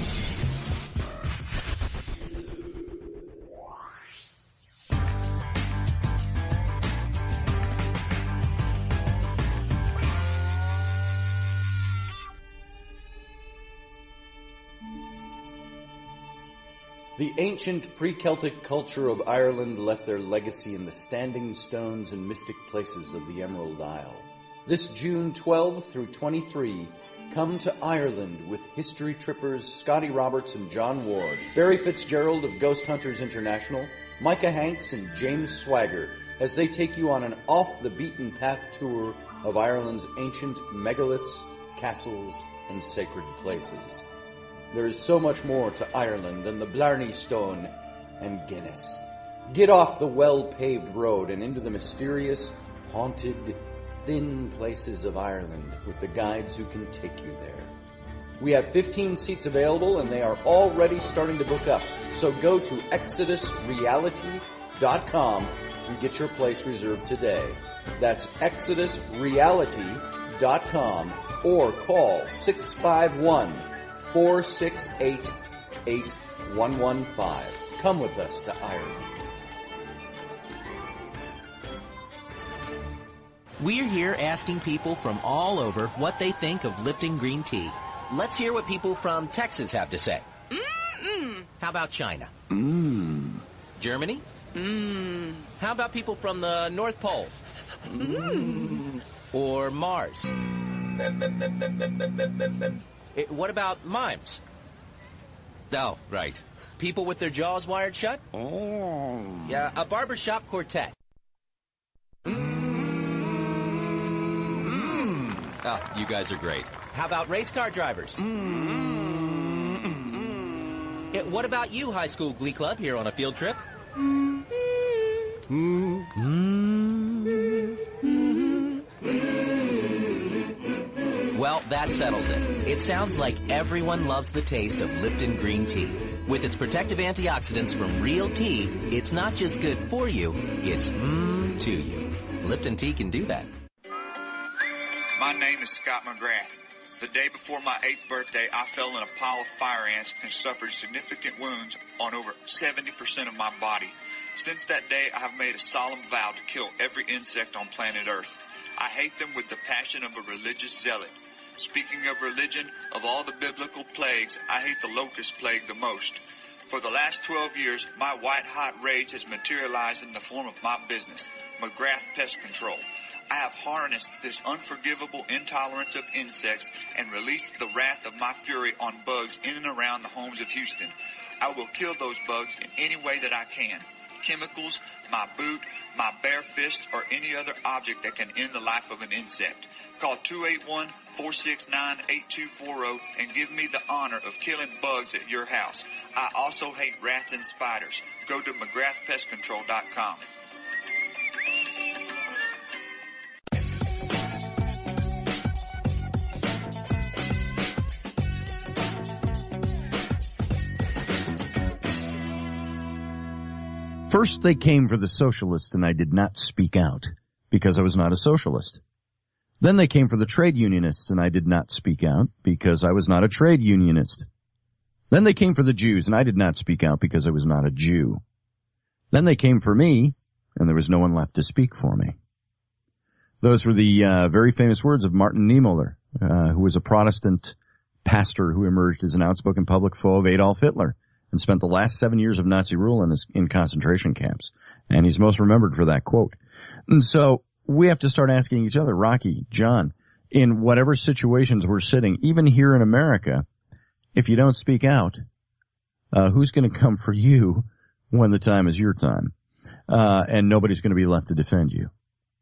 The ancient pre-Celtic culture of Ireland left their legacy in the standing stones and mystic places of the Emerald Isle. This June 12 through 23, come to Ireland with history trippers Scotty Roberts and John Ward, Barry Fitzgerald of Ghost Hunters International, Micah Hanks and James Swagger, as they take you on an off-the-beaten-path tour of Ireland's ancient megaliths, castles, and sacred places. There is so much more to Ireland than the Blarney Stone and Guinness. Get off the well-paved road and into the mysterious, haunted, thin places of Ireland with the guides who can take you there. We have 15 seats available and they are already starting to book up. So go to exodusreality.com and get your place reserved today. That's exodusreality.com or call 651-468-8115. Come with us to Ireland. We're here asking people from all over what they think of Lipton green tea. Let's hear what people from Texas have to say. How about China? Germany? How about people from the North Pole? Or Mars? What about mimes? Oh, right. People with their jaws wired shut? Yeah, a barbershop quartet. Oh, you guys are great. How about race car drivers? What about you, high school glee club, here on a field trip? Well, that settles it. It sounds like everyone loves the taste of Lipton green tea. With its protective antioxidants from real tea, it's not just good for you, it's to you. Lipton tea can do that. My name is Scott McGrath. The day before my 8th birthday, I fell in a pile of fire ants and suffered significant wounds on over 70% of my body. Since that day, I have made a solemn vow to kill every insect on planet Earth. I hate them with the passion of a religious zealot. Speaking of religion, of all the biblical plagues, I hate the locust plague the most. For the last 12 years, my white-hot rage has materialized in the form of my business, McGrath Pest Control. I have harnessed this unforgivable intolerance of insects and released the wrath of my fury on bugs in and around the homes of Houston. I will kill those bugs in any way that I can. Chemicals, my boot, my bare fist, or any other object that can end the life of an insect. Call 281-469-8240 and give me the honor of killing bugs at your house. I also hate rats and spiders. Go to McGrathPestControl.com. First they came for the socialists and I did not speak out because I was not a socialist. Then they came for the trade unionists and I did not speak out because I was not a trade unionist. Then they came for the Jews and I did not speak out because I was not a Jew. Then they came for me and there was no one left to speak for me. Those were the very famous words of Martin Niemöller, who was a Protestant pastor who emerged as an outspoken public foe of Adolf Hitler and spent the last 7 years of Nazi rule in concentration camps. And he's most remembered for that quote. And so we have to start asking each other, Rocky, John, in whatever situations we're sitting, even here in America, if you don't speak out, who's going to come for you when the time is your time? And nobody's going to be left to defend you.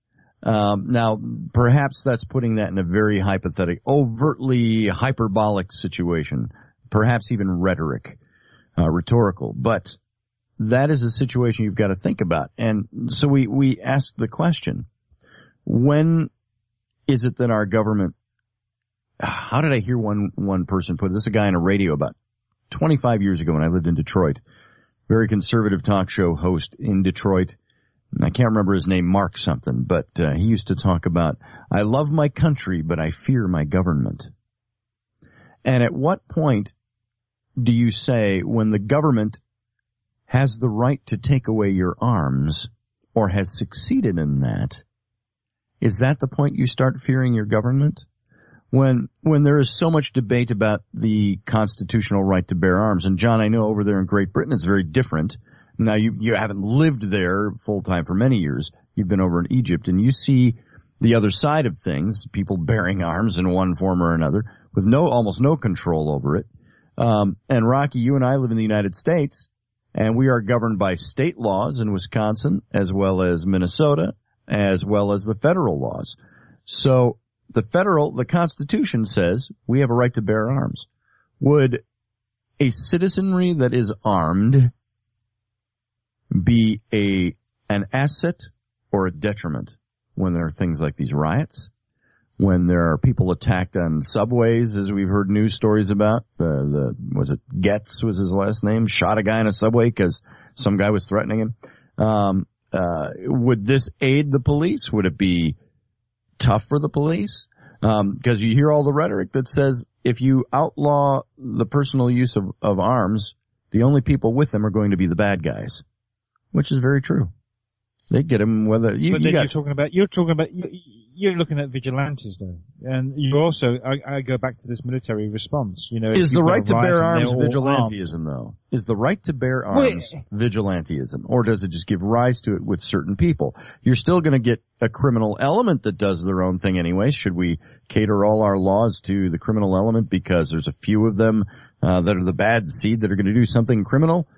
Now, perhaps that's putting that in a very overtly hyperbolic situation, perhaps even rhetorical, but that is a situation you've got to think about. And so we ask the question, when is it that our government, how did I hear one person put it? This is a guy on a radio about 25 years ago when I lived in Detroit, very conservative talk show host in Detroit. I can't remember his name, Mark something, but he used to talk about, I love my country, but I fear my government. And at what point do you say when the government has the right to take away your arms or has succeeded in that, is that the point you start fearing your government? When there is so much debate about the constitutional right to bear arms, and John, I know over there in Great Britain it's very different. Now you haven't lived there full time for many years. You've been over in Egypt and you see the other side of things, people bearing arms in one form or another with almost no control over it. And Rocky, you and I live in the United States, and we are governed by state laws in Wisconsin, as well as Minnesota, as well as the federal laws. So the Constitution says we have a right to bear arms. Would a citizenry that is armed be an asset or a detriment when there are things like these riots, when there are people attacked on subways, as we've heard news stories about. Was it Getz was his last name? Shot a guy in a subway because some guy was threatening him. Would this aid the police? Would it be tough for the police? Because you hear all the rhetoric that says if you outlaw the personal use of arms, the only people with them are going to be the bad guys, which is very true. They get them whether you. But then you're looking at vigilantes though, and you also I go back to this military response. You know, is the right to bear arms vigilantism though? Is the right to bear arms vigilantism, or does it just give rise to it with certain people? You're still going to get a criminal element that does their own thing anyway. Should we cater all our laws to the criminal element because there's a few of them that are the bad seed that are going to do something criminal?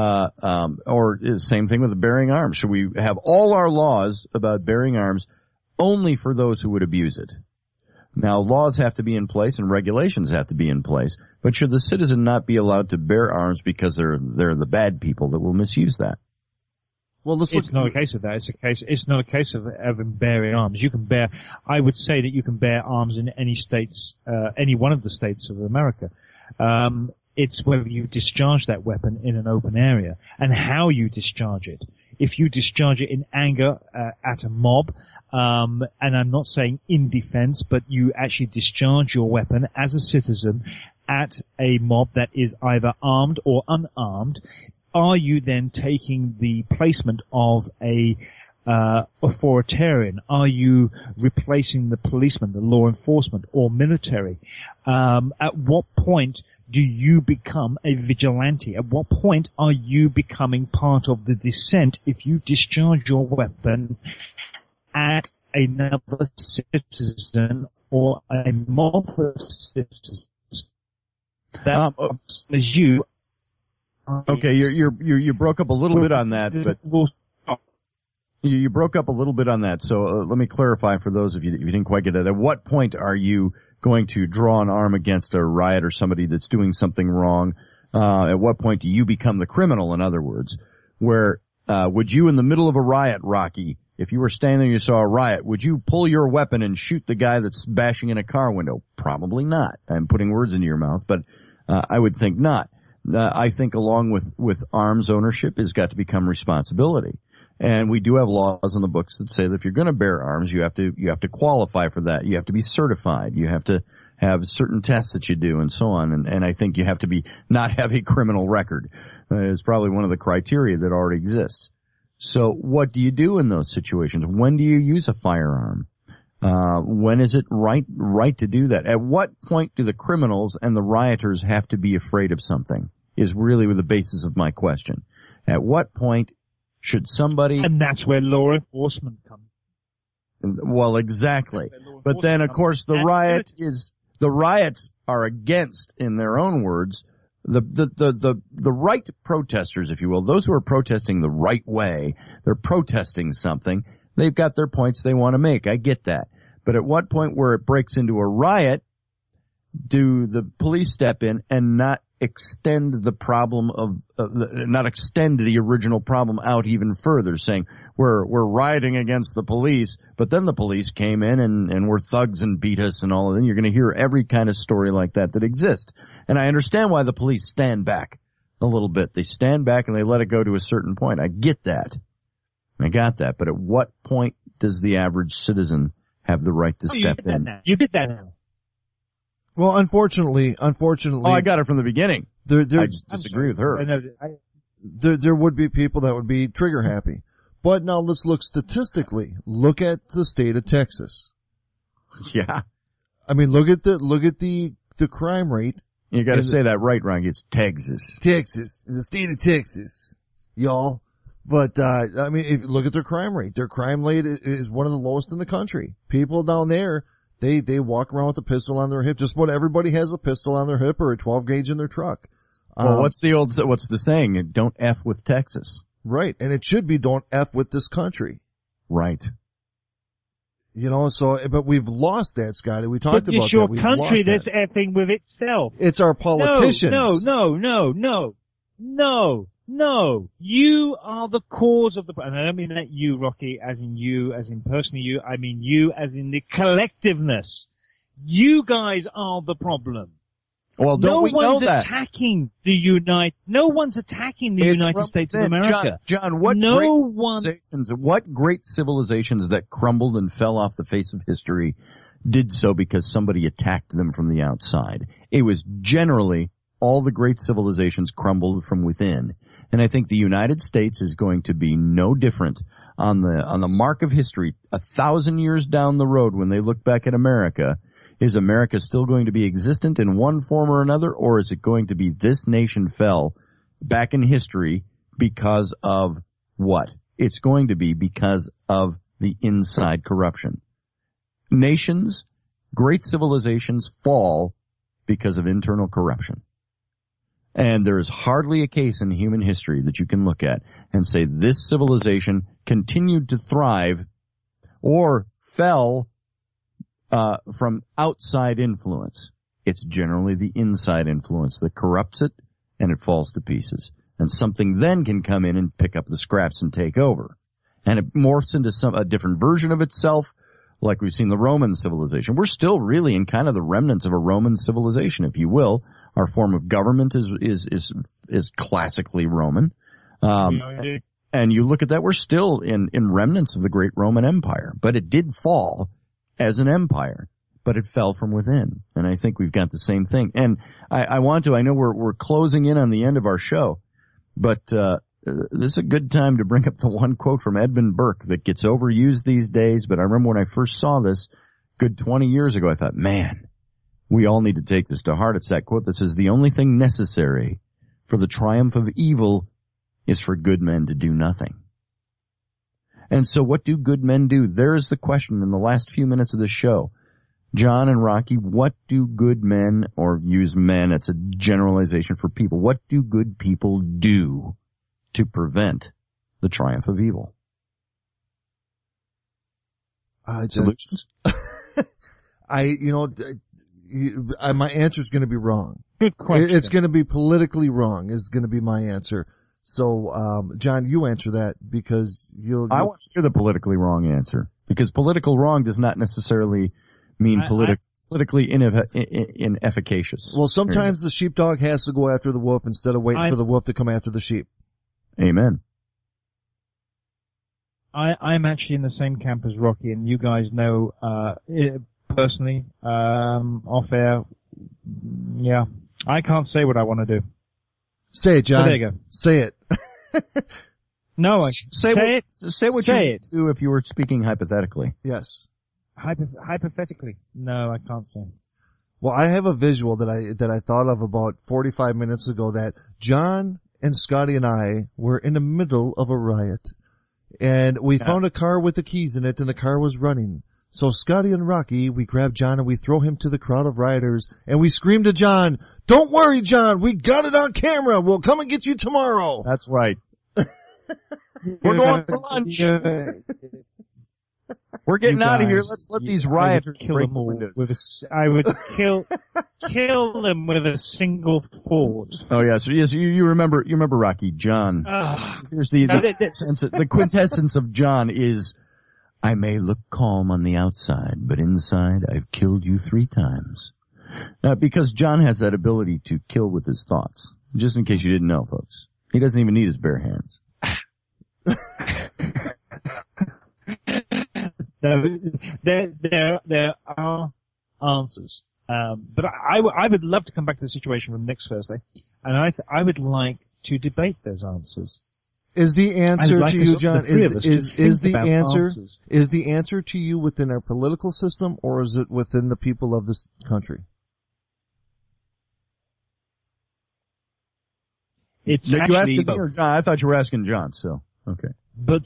Or same thing with the bearing arms. Should we have all our laws about bearing arms only for those who would abuse it? Now, laws have to be in place and regulations have to be in place, but should the citizen not be allowed to bear arms because they're the bad people that will misuse that? Well, it's not a case of that. It's not a case of bearing arms. I would say that you can bear arms in any states, any one of the states of America. It's whether you discharge that weapon in an open area and how you discharge it. If you discharge it in anger at a mob, and I'm not saying in defense, but you actually discharge your weapon as a citizen at a mob that is either armed or unarmed, are you then taking the placement of a authoritarian? Are you replacing the policeman, the law enforcement, or military? At what point do you become a vigilante? At what point are you becoming part of the dissent if you discharge your weapon at another citizen or a mob of citizens? That is you. Okay, you broke up a little bit on that, but you broke up a little bit on that. So let me clarify for those of you if you didn't quite get it. At what point are you going to draw an arm against a riot or somebody that's doing something wrong? At what point do you become the criminal, in other words? Where, would you in the middle of a riot, Rocky, if you were standing there and you saw a riot, would you pull your weapon and shoot the guy that's bashing in a car window? Probably not. I'm putting words into your mouth, but, I would think not. I think along with arms ownership has got to become responsibility. And we do have laws in the books that say that if you're going to bear arms, you have to qualify for that. You have to be certified. You have to have certain tests that you do and so on. And I think you have to not have a criminal record. It's probably one of the criteria that already exists. So what do you do in those situations? When do you use a firearm? When is it right to do that? At what point do the criminals and the rioters have to be afraid of something is really the basis of my question. At what point should somebody... And that's where law enforcement comes. Well, exactly. But then, of course, the riots are against, in their own words, the right protesters, if you will, those who are protesting the right way. They're protesting something. They've got their points they want to make. I get that. But at what point where it breaks into a riot, do the police step in and not extend the problem not extend the original problem out even further, saying we're rioting against the police, but then the police came in and were thugs and beat us and all of that. You're going to hear every kind of story like that exists. And I understand why the police stand back a little bit. They stand back and they let it go to a certain point. I get that. I got that. But at what point does the average citizen have the right to step in? You get that now. Well, unfortunately. Oh, I got it from the beginning. I just disagree with her. There would be people that would be trigger happy. But now let's look statistically. Look at the state of Texas. Yeah. I mean, look at the crime rate. You gotta say that right, Ron. It's Texas. Texas. The state of Texas. Y'all. But, I mean, if you look at their crime rate. Their crime rate is one of the lowest in the country. People down there, they walk around with a pistol on their hip, just what everybody has a pistol on their hip or a 12 gauge in their truck. Well, what's the saying? Don't F with Texas. Right. And it should be don't F with this country. Right. You know, but we've lost that, Scotty. We talked about that. It's your country that's effing with itself. It's our politicians. No. No, you are the cause of the, and I don't mean that you, Rocky, as in personally you, I mean you as in the collectiveness. You guys are the problem. Well, don't we know that? No one's attacking the United States of America. John, what great civilizations that crumbled and fell off the face of history did so because somebody attacked them from the outside? It was generally all the great civilizations crumbled from within. And I think the United States is going to be no different on the mark of history 1,000 years down the road when they look back at America. Is America still going to be existent in one form or another, or is it going to be this nation fell back in history because of what? It's going to be because of the inside corruption. Nations, great civilizations fall because of internal corruption. And there is hardly a case in human history that you can look at and say this civilization continued to thrive or fell from outside influence. It's generally the inside influence that corrupts it, and it falls to pieces. And something then can come in and pick up the scraps and take over. And it morphs into a different version of itself, like we've seen the Roman civilization. We're still really in kind of the remnants of a Roman civilization, if you will. Our form of government is classically Roman. And you look at that, we're still in remnants of the great Roman Empire. But it did fall as an empire, but it fell from within. And I think we've got the same thing. And I know we're closing in on the end of our show, but this is a good time to bring up the one quote from Edmund Burke that gets overused these days. But I remember when I first saw this good 20 years ago, I thought, man, we all need to take this to heart. It's that quote that says, the only thing necessary for the triumph of evil is for good men to do nothing. And so what do good men do? There is the question in the last few minutes of the show. John and Rocky, what do good men, or use men, it's a generalization for people, what do good people do to prevent the triumph of evil? Solutions? My answer is going to be wrong. Good question. It's going to be politically wrong is going to be my answer. So, John, you answer that because I want to hear the politically wrong answer, because political wrong does not necessarily mean politically inefficacious. Well, sometimes the sheepdog has to go after the wolf instead of waiting for the wolf to come after the sheep. Amen. I'm actually in the same camp as Rocky, and you guys know, personally, off air, yeah, I can't say what I want to do. Say it, John. So there you go. Say it. No, say what you would do if you were speaking hypothetically. Yes. Hypothetically. No, I can't say. Well, I have a visual that I thought of about 45 minutes ago that John and Scotty and I were in the middle of a riot. And we found a car with the keys in it, and the car was running. So Scotty and Rocky, we grab John and we throw him to the crowd of rioters, and we scream to John, "Don't worry, John, we got it on camera. We'll come and get you tomorrow." That's right. We're going for lunch. We're getting out of here. Let's let these rioters break the windows. I would kill them with a single thought. Oh yeah, so yes, you remember Rocky, John. Here's the quintessence of John is, I may look calm on the outside, but inside I've killed you 3 times. Because John has that ability to kill with his thoughts. Just in case you didn't know, folks. He doesn't even need his bare hands. There are answers. But I would love to come back to the situation from next Thursday, and I would like to debate those answers. Is the answer to you, John, is the answer to you within our political system, or is it within the people of this country? It's you actually asking both. me or John? I thought you were asking John, so, okay. But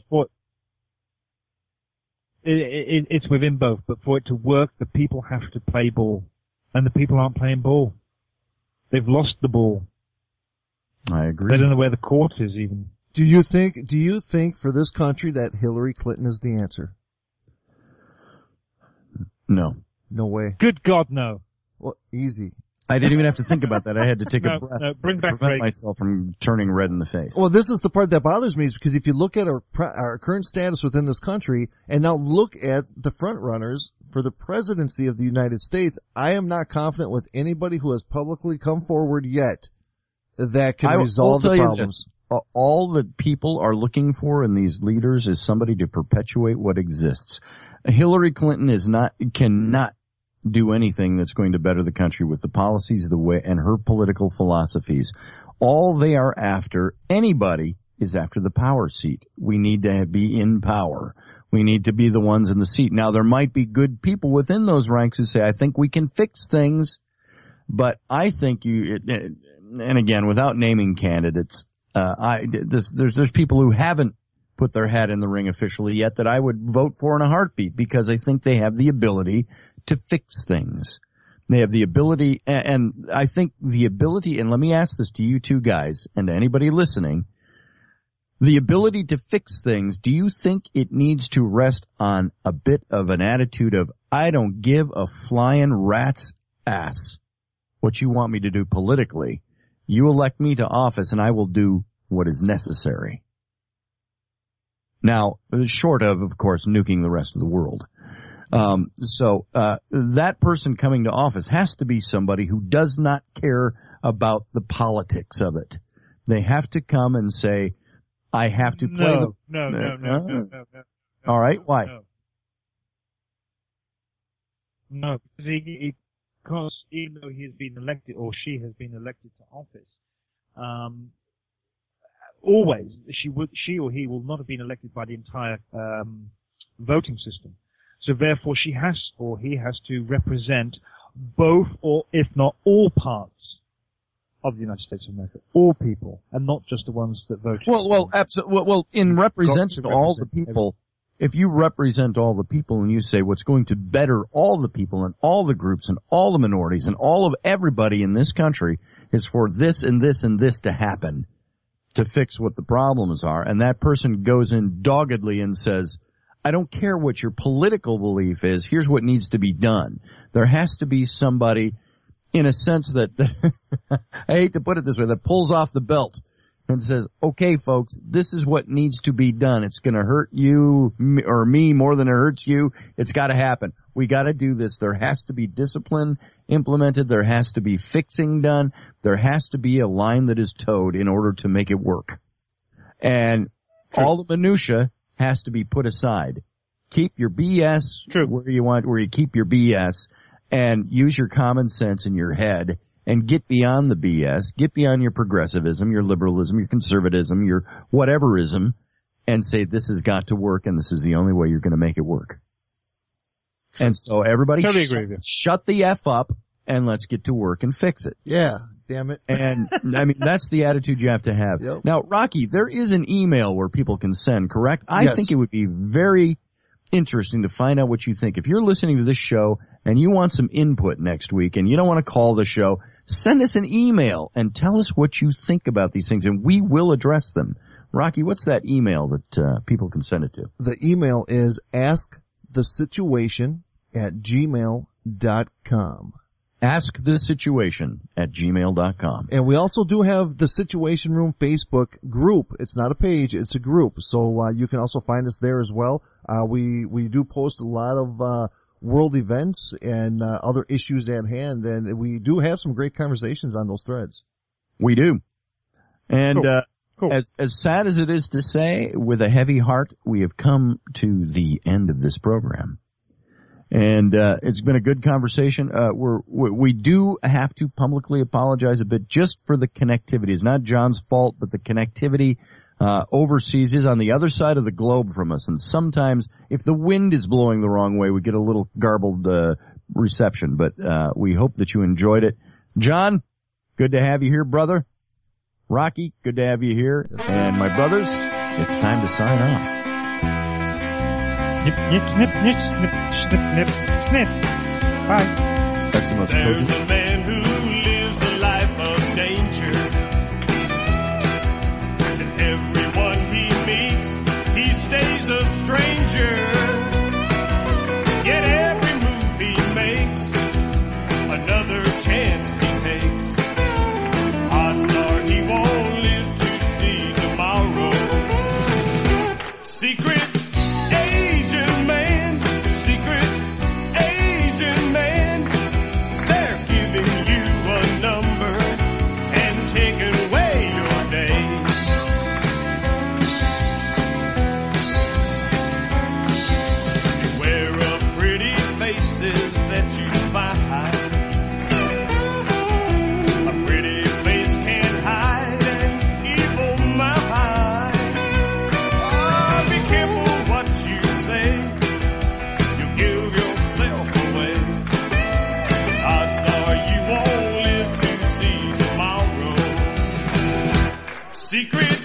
it's within both, but for it to work, the people have to play ball. And the people aren't playing ball. They've lost the ball. I agree. They don't know where the court is even. Do you think for this country that Hillary Clinton is the answer? No. No way. Good God, no. Well, easy. I didn't even have to think about that. I had to take a breath bring to back prevent Drake. myself from turning red in the face. Well, this is the part that bothers me, is because if you look at our current status within this country and now look at the front runners for the presidency of the United States, I am not confident with anybody who has publicly come forward yet that can resolve the problems. All that people are looking for in these leaders is somebody to perpetuate what exists. Hillary Clinton cannot do anything that's going to better the country with the policies, the way, and her political philosophies. All they are after, anybody is after the power seat. We need to be in power. We need to be the ones in the seat. Now, there might be good people within those ranks who say, I think we can fix things, but I think and again, without naming candidates, there's people who haven't put their hat in the ring officially yet that I would vote for in a heartbeat, because I think they have the ability to fix things. They have the ability, and I think the ability, and let me ask this to you two guys and to anybody listening, the ability to fix things, do you think it needs to rest on a bit of an attitude of, I don't give a flying rat's ass what you want me to do politically? You elect me to office and I will do what is necessary. Now, short of course, nuking the rest of the world. That person coming to office has to be somebody who does not care about the politics of it. They have to come and say, I have to play No. All right, why? No, because even though he has been elected, or she has been elected to office, always she or he will not have been elected by the entire voting system. So therefore he has to represent both, or if not all parts of the United States of America, all people, and not just the ones that voted. Well, absolutely. Well, in representing all the people, if you represent all the people and you say what's going to better all the people and all the groups and all the minorities and all of everybody in this country is for this and this and this to happen to fix what the problems are, and that person goes in doggedly and says, I don't care what your political belief is, here's what needs to be done. There has to be somebody, in a sense that I hate to put it this way, that pulls off the belt and says, okay folks, this is what needs to be done. It's going to hurt you or me more than it hurts you. It's got to happen. We got to do this. There has to be discipline implemented. There has to be fixing done. There has to be a line that is towed in order to make it work. And all the minutia has to be put aside. Keep your BS where you keep your BS, and use your common sense in your head and get beyond the BS, get beyond your progressivism, your liberalism, your conservatism, your whateverism, and say this has got to work and this is the only way you're going to make it work. And so everybody totally agree with you. Shut the F up and let's get to work and fix it. Yeah, damn it. And I mean, that's the attitude you have to have. Yep. Now, Rocky, there is an email where people can send, correct? I Yes. think it would be very interesting to find out what you think. If you're listening to this show and you want some input next week and you don't want to call the show, send us an email and tell us what you think about these things, and we will address them. Rocky, what's that email that people can send it to? The email is askthesituation@gmail.com. askthesituation@gmail.com. And we also do have the Situation Room Facebook group. It's not a page, it's a group. So you can also find us there as well. We do post a lot of world events and other issues at hand, and we do have some great conversations on those threads. We do. And Cool. as sad as it is to say, with a heavy heart, we have come to the end of this program. And it's been a good conversation. We do have to publicly apologize a bit just for the connectivity. It's not John's fault, but the connectivity overseas is on the other side of the globe from us. And sometimes, if the wind is blowing the wrong way, we get a little garbled reception. But we hope that you enjoyed it. John, good to have you here, brother. Rocky, good to have you here. And my brothers, it's time to sign off. Nip, nip, snip, nip, snip, snip, nip, snip. Bye. That's the most There's cogent. a man who lives a life of danger. And everyone he meets, he stays a stranger. Yet every move he makes, another chance he takes. secret